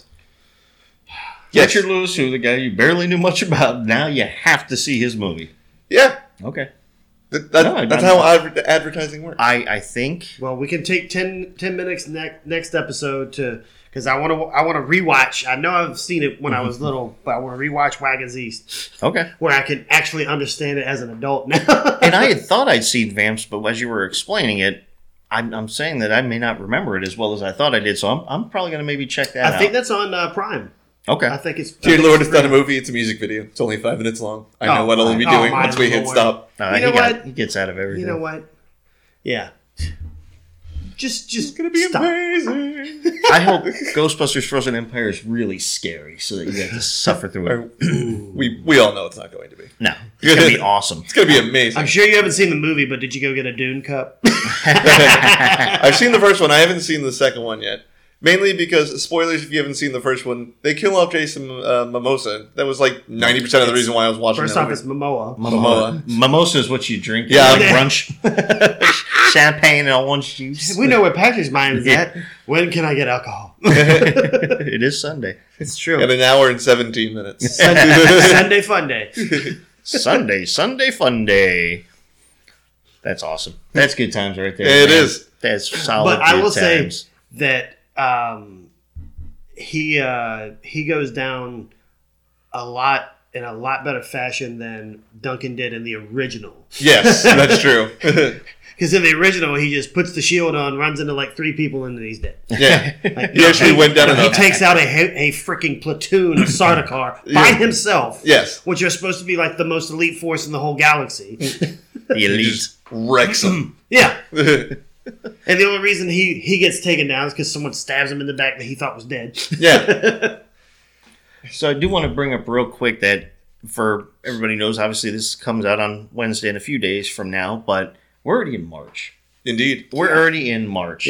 Yes. Richard Lewis, who the guy you barely knew much about, now you have to see his movie. Yeah. Okay. That, that- No, I- that's I'm- how adver- advertising works. I, I think. Well, we can take ten, ten minutes ne- next episode to because I want to I want to rewatch. I know I've seen it when I was little, but I want to rewatch Wagons East Okay. where I can actually understand it as an adult now. And I had thought I'd seen Vamps, but as you were explaining it, I'm, I'm saying that I may not remember it as well as I thought I did. So I'm, I'm probably going to maybe check that out. I think that's on uh, Prime. Okay. I think it's. I Dear think Lord, it's it's not a free. movie. It's a music video. It's only five minutes long. I Oh, know what I'll be oh, doing my once we hit Lord. stop. Uh, You know he, got- what? he gets out of everything. You know what? Yeah. Just, just It's gonna be stop. amazing. I hope Ghostbusters Frozen Empire is really scary so that you have to suffer through it. we we all know it's not going to be. No. It's going to be awesome. It's gonna be amazing. I'm sure you haven't seen the movie, but did you go get a Dune cup? I've seen the first one. I haven't seen the second one yet. Mainly because, spoilers if you haven't seen the first one, they kill off Jason uh, Mimosa. That was like ninety percent of the reason why I was watching First that off, movie. it's Momoa. Mimosa. Mimosa is what you drink. Yeah. Like brunch. Champagne and orange juice. We know where Patrick's mind is at. When can I get alcohol? It is Sunday. It's true. At an hour and seventeen minutes. Sunday, Sunday fun day. Sunday, Sunday fun day. That's awesome. That's good times right there. It man. is. That's solid. But I good will say times. that um, he uh, he goes down a lot in a lot better fashion than Duncan did in the original. Yes, that's true. Because in the original, he just puts the shield on, runs into like three people, and then he's dead. Yeah. Like, He actually went down He enough. takes out a a freaking platoon of Sardaukar by Yeah. himself. Yes. Which are supposed to be like the most elite force in the whole galaxy. The He elite. just wrecks him. Yeah. And the only reason he, he gets taken down is because someone stabs him in the back that he thought was dead. Yeah. So I do want to bring up real quick that for everybody knows, obviously this comes out on Wednesday in a few days from now, but we're already in March. Indeed. We're already in March. Yeah.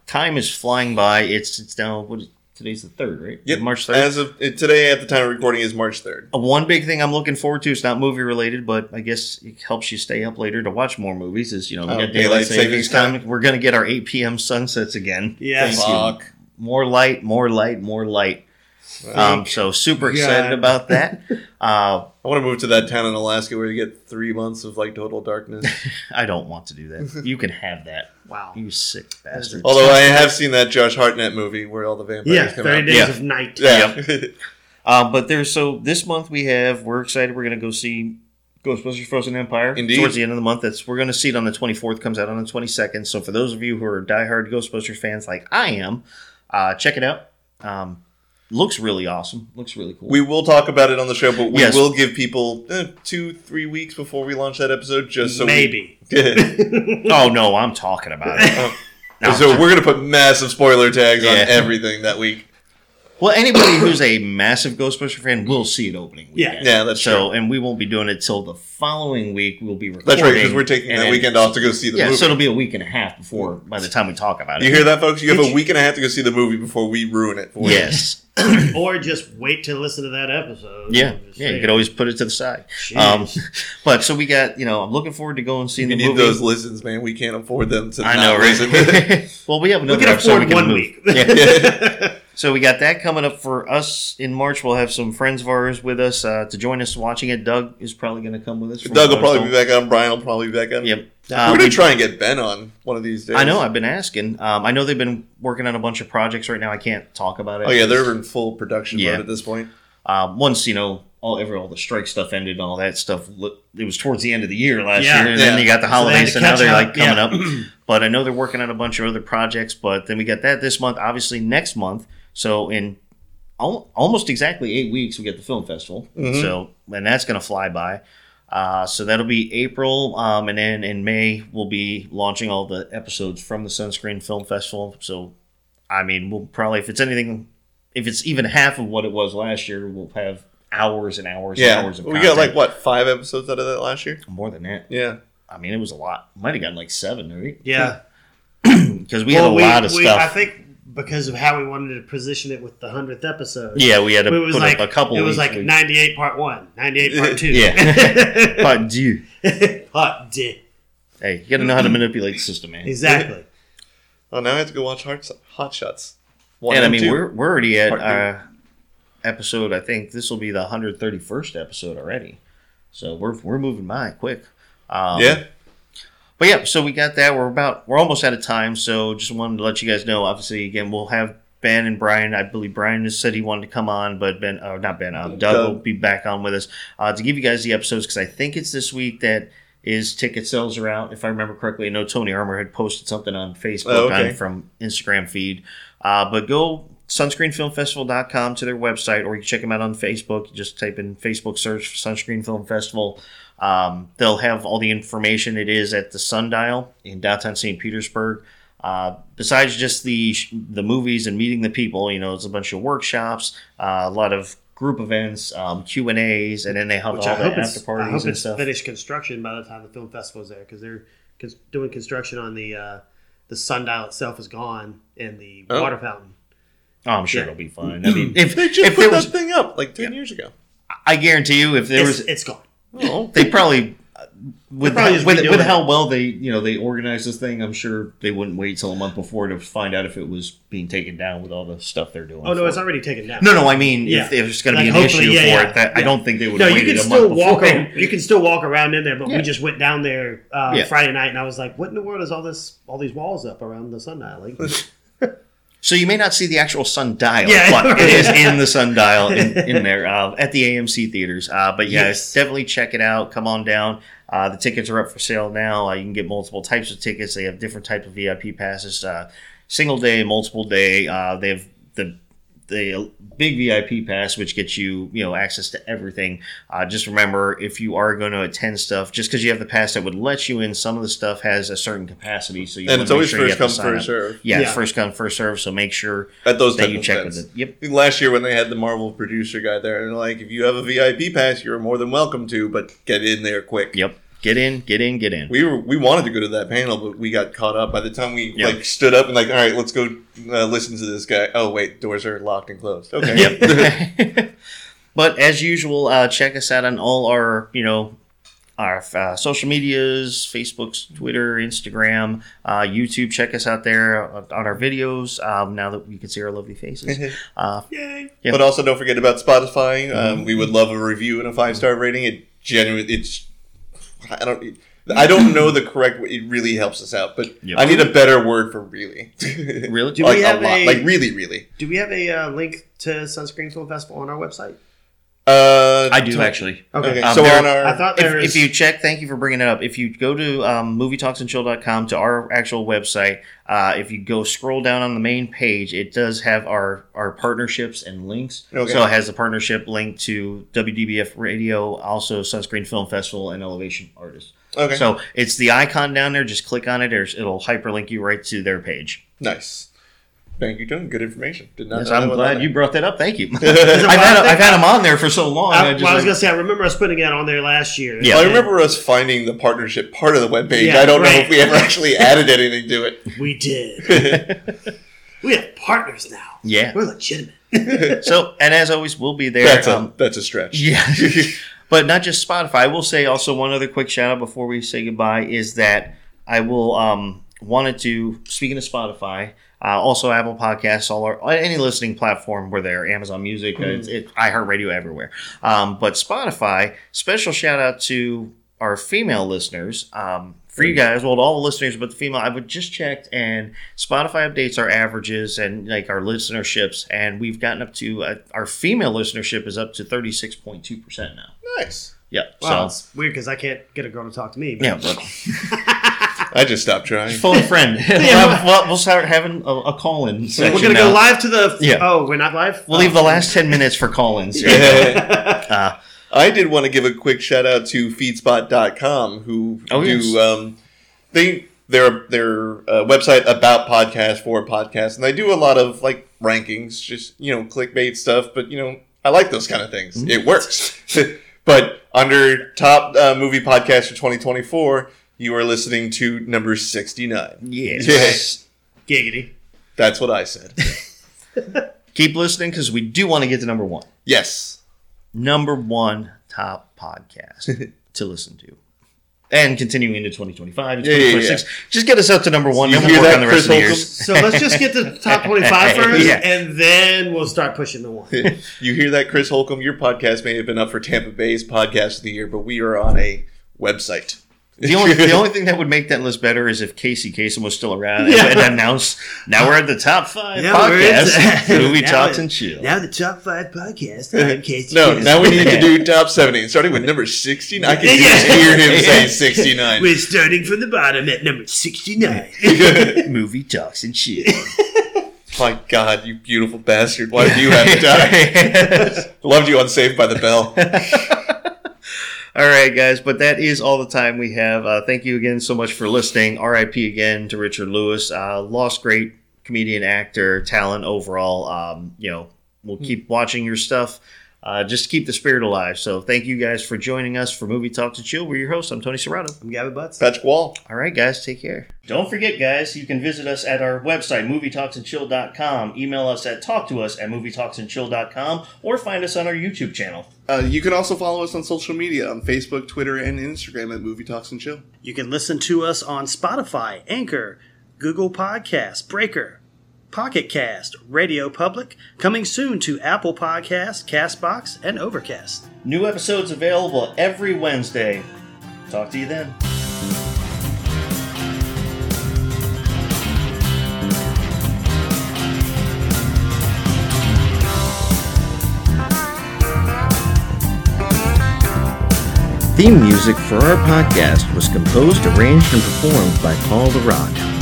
time is flying by. It's it's now what is, today's the third, right? Yep. March third. As of today, at the time of recording, is March third. Uh, One big thing I'm looking forward to. It's not movie related, but I guess it helps you stay up later to watch more movies. Is you know we Oh, got daylight daylight savings savings time. time. We're gonna get our eight p.m. sunsets again. Yes. Thank you. Fuck. More light, more light, more light. Um, so super excited God. about that. Uh, I want to move to that town in Alaska where you get three months of like total darkness. I don't want to do that. You can have that. Wow. You sick bastard. Although I have seen that Josh Hartnett movie where all the vampires Yeah, come thirty out. Days Yeah. of Night. Yeah. Uh, but there's so this month we have we're excited. We're gonna go see Ghostbusters: Frozen Empire. Indeed. Towards the end of the month, that's we're gonna see it on the twenty-fourth. Comes out on the twenty-second. So for those of you who are diehard Ghostbusters fans like I am, uh, check it out. Um, looks really awesome. Looks really cool. We will talk about it on the show, but we Yes. will give people eh, two, three weeks before we launch that episode, just so Maybe. we. oh no, I'm talking about it. No. So we're gonna put massive spoiler tags Yeah. on everything that week. Well, anybody who's a massive Ghostbuster fan will see it opening Yeah. weekend. Yeah, that's so, true. and we won't be doing it till the following week. We'll be recording. That's right, because we're taking and that then- weekend off to go see the Yeah, movie. so it'll be a week and a half before by the time we talk about it. You hear that, folks? You have Did a week and a half to go see the movie before we ruin it for you. Yes. Or just wait to listen to that episode. Yeah, I'm just yeah, you saying. could always put it to the side. Jeez. Um, but so we got, you know, I'm looking forward to going and seeing You the need movie. those listens, man. We can't afford them to I not know, listen. right? Well, we have we another can episode afford we can one move. week. Yeah. So we got that coming up for us in March. We'll have some friends of ours with us uh, to join us watching it. Doug is probably going to come with us. from Doug will probably be Yellowstone. back on. Brian will probably be back on. Yep. We're Uh, going we- to try and get Ben on one of these days. I know. I've been asking. Um, I know they've been working on a bunch of projects right now. I can't talk about it. Oh, yeah, they're in full production Yeah. mode at this point. Uh, once you know all every all the strike stuff ended and all that stuff, it was towards the end of the year last Yeah. year, and Yeah. then you got the So they had holidays, to so now catch they're up, like coming yeah. up. But I know they're working on a bunch of other projects. But then we got that this month. Obviously, next month. So in al- almost exactly eight weeks, we get the film festival. Mhm. So and that's going to fly by. Uh, so that'll be April, um, and then in May we'll be launching all the episodes from the Sunscreen Film Festival. So, I mean, we'll probably, if it's anything, if it's even half of what it was last year, we'll have hours and hours Yeah. and hours of We content. got, like, what, five episodes out of that last year? More than that. Yeah. I mean, it was a lot. Might have gotten like seven, right? Yeah. Because we had a Well, lot of we- stuff. I think because of how we wanted to position it with the hundredth episode. yeah, we had to It was put like up a couple. It was each like week. ninety-eight part one, ninety-eight part two. Yeah. But dude, Hot dick. hey, you got to know how to manipulate the system, man. Exactly. Oh, now I have to go watch Hot, Hot Shots. One And I and mean, two. we're we're already at Part two. uh, episode. I think this will be the one hundred thirty-first episode already. So we're we're moving by quick. Um, Yeah. But yeah, so we got that. We're about we're almost out of time. So just wanted to let you guys know. Obviously, again, we'll have Ben and Brian. I believe Brian has said he wanted to come on, but Ben, or not Ben, um, Doug Doug. will be back on with us uh, to give you guys the episodes because I think it's this week that is ticket sales are out. If I remember correctly, I know Tony Armour had posted something on Facebook Oh, okay. on, from Instagram feed. Uh, but go sunscreen film festival dot com to their website, or you can check them out on Facebook. You just type in Facebook search for Sunscreen Film Festival. Um, they'll have all the information. It is at the Sundial in downtown Saint Petersburg. Uh, besides just the the movies and meeting the people, you know, it's a bunch of workshops, uh, a lot of group events, um, Q and A's, and then they have Which all I the hope, after it's, I parties hope and it's stuff. finished construction by the time the film festival's there because they're cons- doing construction on the uh, the sundial itself is gone and the Oh. water fountain. Oh, I'm sure Yeah. it'll be fine. I mean, if They just if put there that was, thing up like ten years ago. I guarantee you, if there It's, was, it's gone. Oh. they probably uh, with probably just with, redoing with it. how well they you know they organized this thing. I'm sure they wouldn't wait till a month before to find out if it was being taken down with all the stuff they're doing. Oh no, for it's it. already taken down. No, no, I mean, Yeah. if there's going to Like, be an hopefully, issue yeah, for yeah, it, that I yeah. don't think they would No, have you waited can a still month walk. before. Ar- you can still walk around in there, but Yeah. we just went down there uh, Yeah. Friday night, and I was like, "What in the world is all this? All these walls up around the sundial?" Like, So you may not see the actual sundial, Yeah. but it is in the sundial in, in there uh, at the A M C theaters. Uh, but yeah, Yes. definitely check it out. Come on down. Uh, the tickets are up for sale now. Uh, you can get multiple types of tickets. They have different types of V I P passes, uh, single day, multiple day. Uh, they have the the big V I P pass, which gets you, you know, access to everything. Uh, just remember, if you are going to attend stuff, just because you have the pass that would let you in, some of the stuff has a certain capacity. So you And wanna it's make always sure you first have come, to sign first up. serve. Yeah, it's Yeah. first come, first serve. So make sure At those that type you of check events. with it. Yep. Last year when they had the Marvel producer guy there, and like, if you have a V I P pass, you're more than welcome to, but get in there quick. Yep. Get in, get in, get in. We were we wanted to go to that panel, but we got caught up. By the time we Yep. like stood up and like, all right, let's go uh, listen to this guy. Oh wait, doors are locked and closed. Okay. Yep. But as usual, uh, check us out on all our, you know, our uh, social medias, Facebook, Twitter, Instagram, uh, YouTube. Check us out there on our videos. Um, now that we can see our lovely faces. Uh, Yay. Yeah. But also don't forget about Spotify. Um, we would love a review and a five star rating. It genuinely, it's I don't. I don't know the correct way. It really helps us out, but Yep. I need a better word for really. Really? Do like we have a lot. a- Like really, really. Do we have a uh, link to Sunscreen Film Festival on our website? Uh, I do to- actually. Okay, Um, so there- on our I thought If, there was. if you check, thank you for bringing it up. If you go to um, movie talks and chill dot com to our actual website, uh, if you go scroll down on the main page, it does have our, our partnerships and links. Okay. So it has the partnership link to W D B F Radio, also Sunscreen Film Festival, and Elevation Artists. okay, So it's the icon down there. Just click on it. There's, it'll hyperlink you right to their page. nice. Thank you, Tony. Good information. Did not Yes, know that I'm was glad on you there. brought that up. Thank you. I've Well, had I think I've had them on there for so long. I, I just well, I was like- gonna say, I remember us putting it on there last year. Yeah. I remember us finding the partnership part of the webpage. Yeah, I don't know right. if we ever actually added anything to it. We did. We have partners now. yeah. We're legitimate. So, and as always, we'll be there. That's a Um, that's a stretch. Yeah. But not just Spotify. I will say also one other quick shout out before we say goodbye is that I will um wanted to, speaking of Spotify, uh, also Apple Podcasts, all our any listening platform, we're there. Amazon Music, mm. it's, it's iHeartRadio, everywhere. Um, but Spotify, special shout out to our female listeners. Um, for you guys, well, to all the listeners, but the female, I would just checked, and Spotify updates our averages and like our listenerships, and we've gotten up to uh, our female listenership is up to thirty-six point two percent now. Nice. Yeah. Wow, So it's weird because I can't get a girl to talk to me. But yeah, but I just stopped trying. phone a friend. Yeah. Well, we'll start having a, a call-in section we're gonna now. go live to the. Yeah. Oh, we're not live. We'll oh. leave the last ten minutes for call-ins. uh, I did want to give a quick shout out to feedspot dot com who Oh, do yes. um they their their uh, website about podcasts for podcasts, and they do a lot of like rankings, just you know clickbait stuff, but you know I like those kind of things. Mm-hmm. It works. But under top uh, movie podcast for twenty twenty-four, you are listening to number sixty-nine. yes. Yes. Giggity. That's what I said. Keep listening because we do want to get to number one. Yes. Number one top podcast to listen to. And continuing into twenty twenty-five, Yeah, yeah, twenty twenty-six. Just get us up to number one, You then we'll hear work that, on the rest Chris of the years. So let's just get to the top twenty-five first, Yeah. and then we'll start pushing the one. You hear that, Chris Holcomb? Your podcast may have been up for Tampa Bay's podcast of the year, but we are on a website. The only the only thing that would make that list better is if Casey Kasem was still around Yeah. and announced, now we're at the top five Yeah, we're podcasts, into- movie now talks it- and chill. Now the top five podcast. I'm Casey No, Kasem. now we need to do top seventy. Starting with number sixty-nine. I can Yeah. just hear him say sixty-nine. We're starting from the bottom at number sixty-nine. Movie talks and chill. My God, you beautiful bastard. Why do you have to die? Loved you on Saved by the Bell. All right, guys, but that is all the time we have. Uh, thank you again so much for listening. R I P again to Richard Lewis. Uh, lost great comedian, actor, talent overall. Um, you know, we'll keep watching your stuff. Uh, just to keep the spirit alive. So thank you guys for joining us for Movie Talk to Chill. We're your hosts. I'm Tony Serrato. I'm Gavin Butts. Patrick Wall. All right, guys, take care. Don't forget, guys, you can visit us at our website, movie talks and chill dot com. Email us at talk to us at movie talks and chill dot com, or find us on our YouTube channel. Uh, you can also follow us on social media on Facebook, Twitter, and Instagram at Movie Talks and Chill. You can listen to us on Spotify, Anchor, Google Podcasts, Breaker, Pocket Cast, Radio Public, coming soon to Apple Podcasts, CastBox, and Overcast. New episodes available every Wednesday. Talk to you then. Theme music for our podcast was composed, arranged, and performed by Paul the Rock.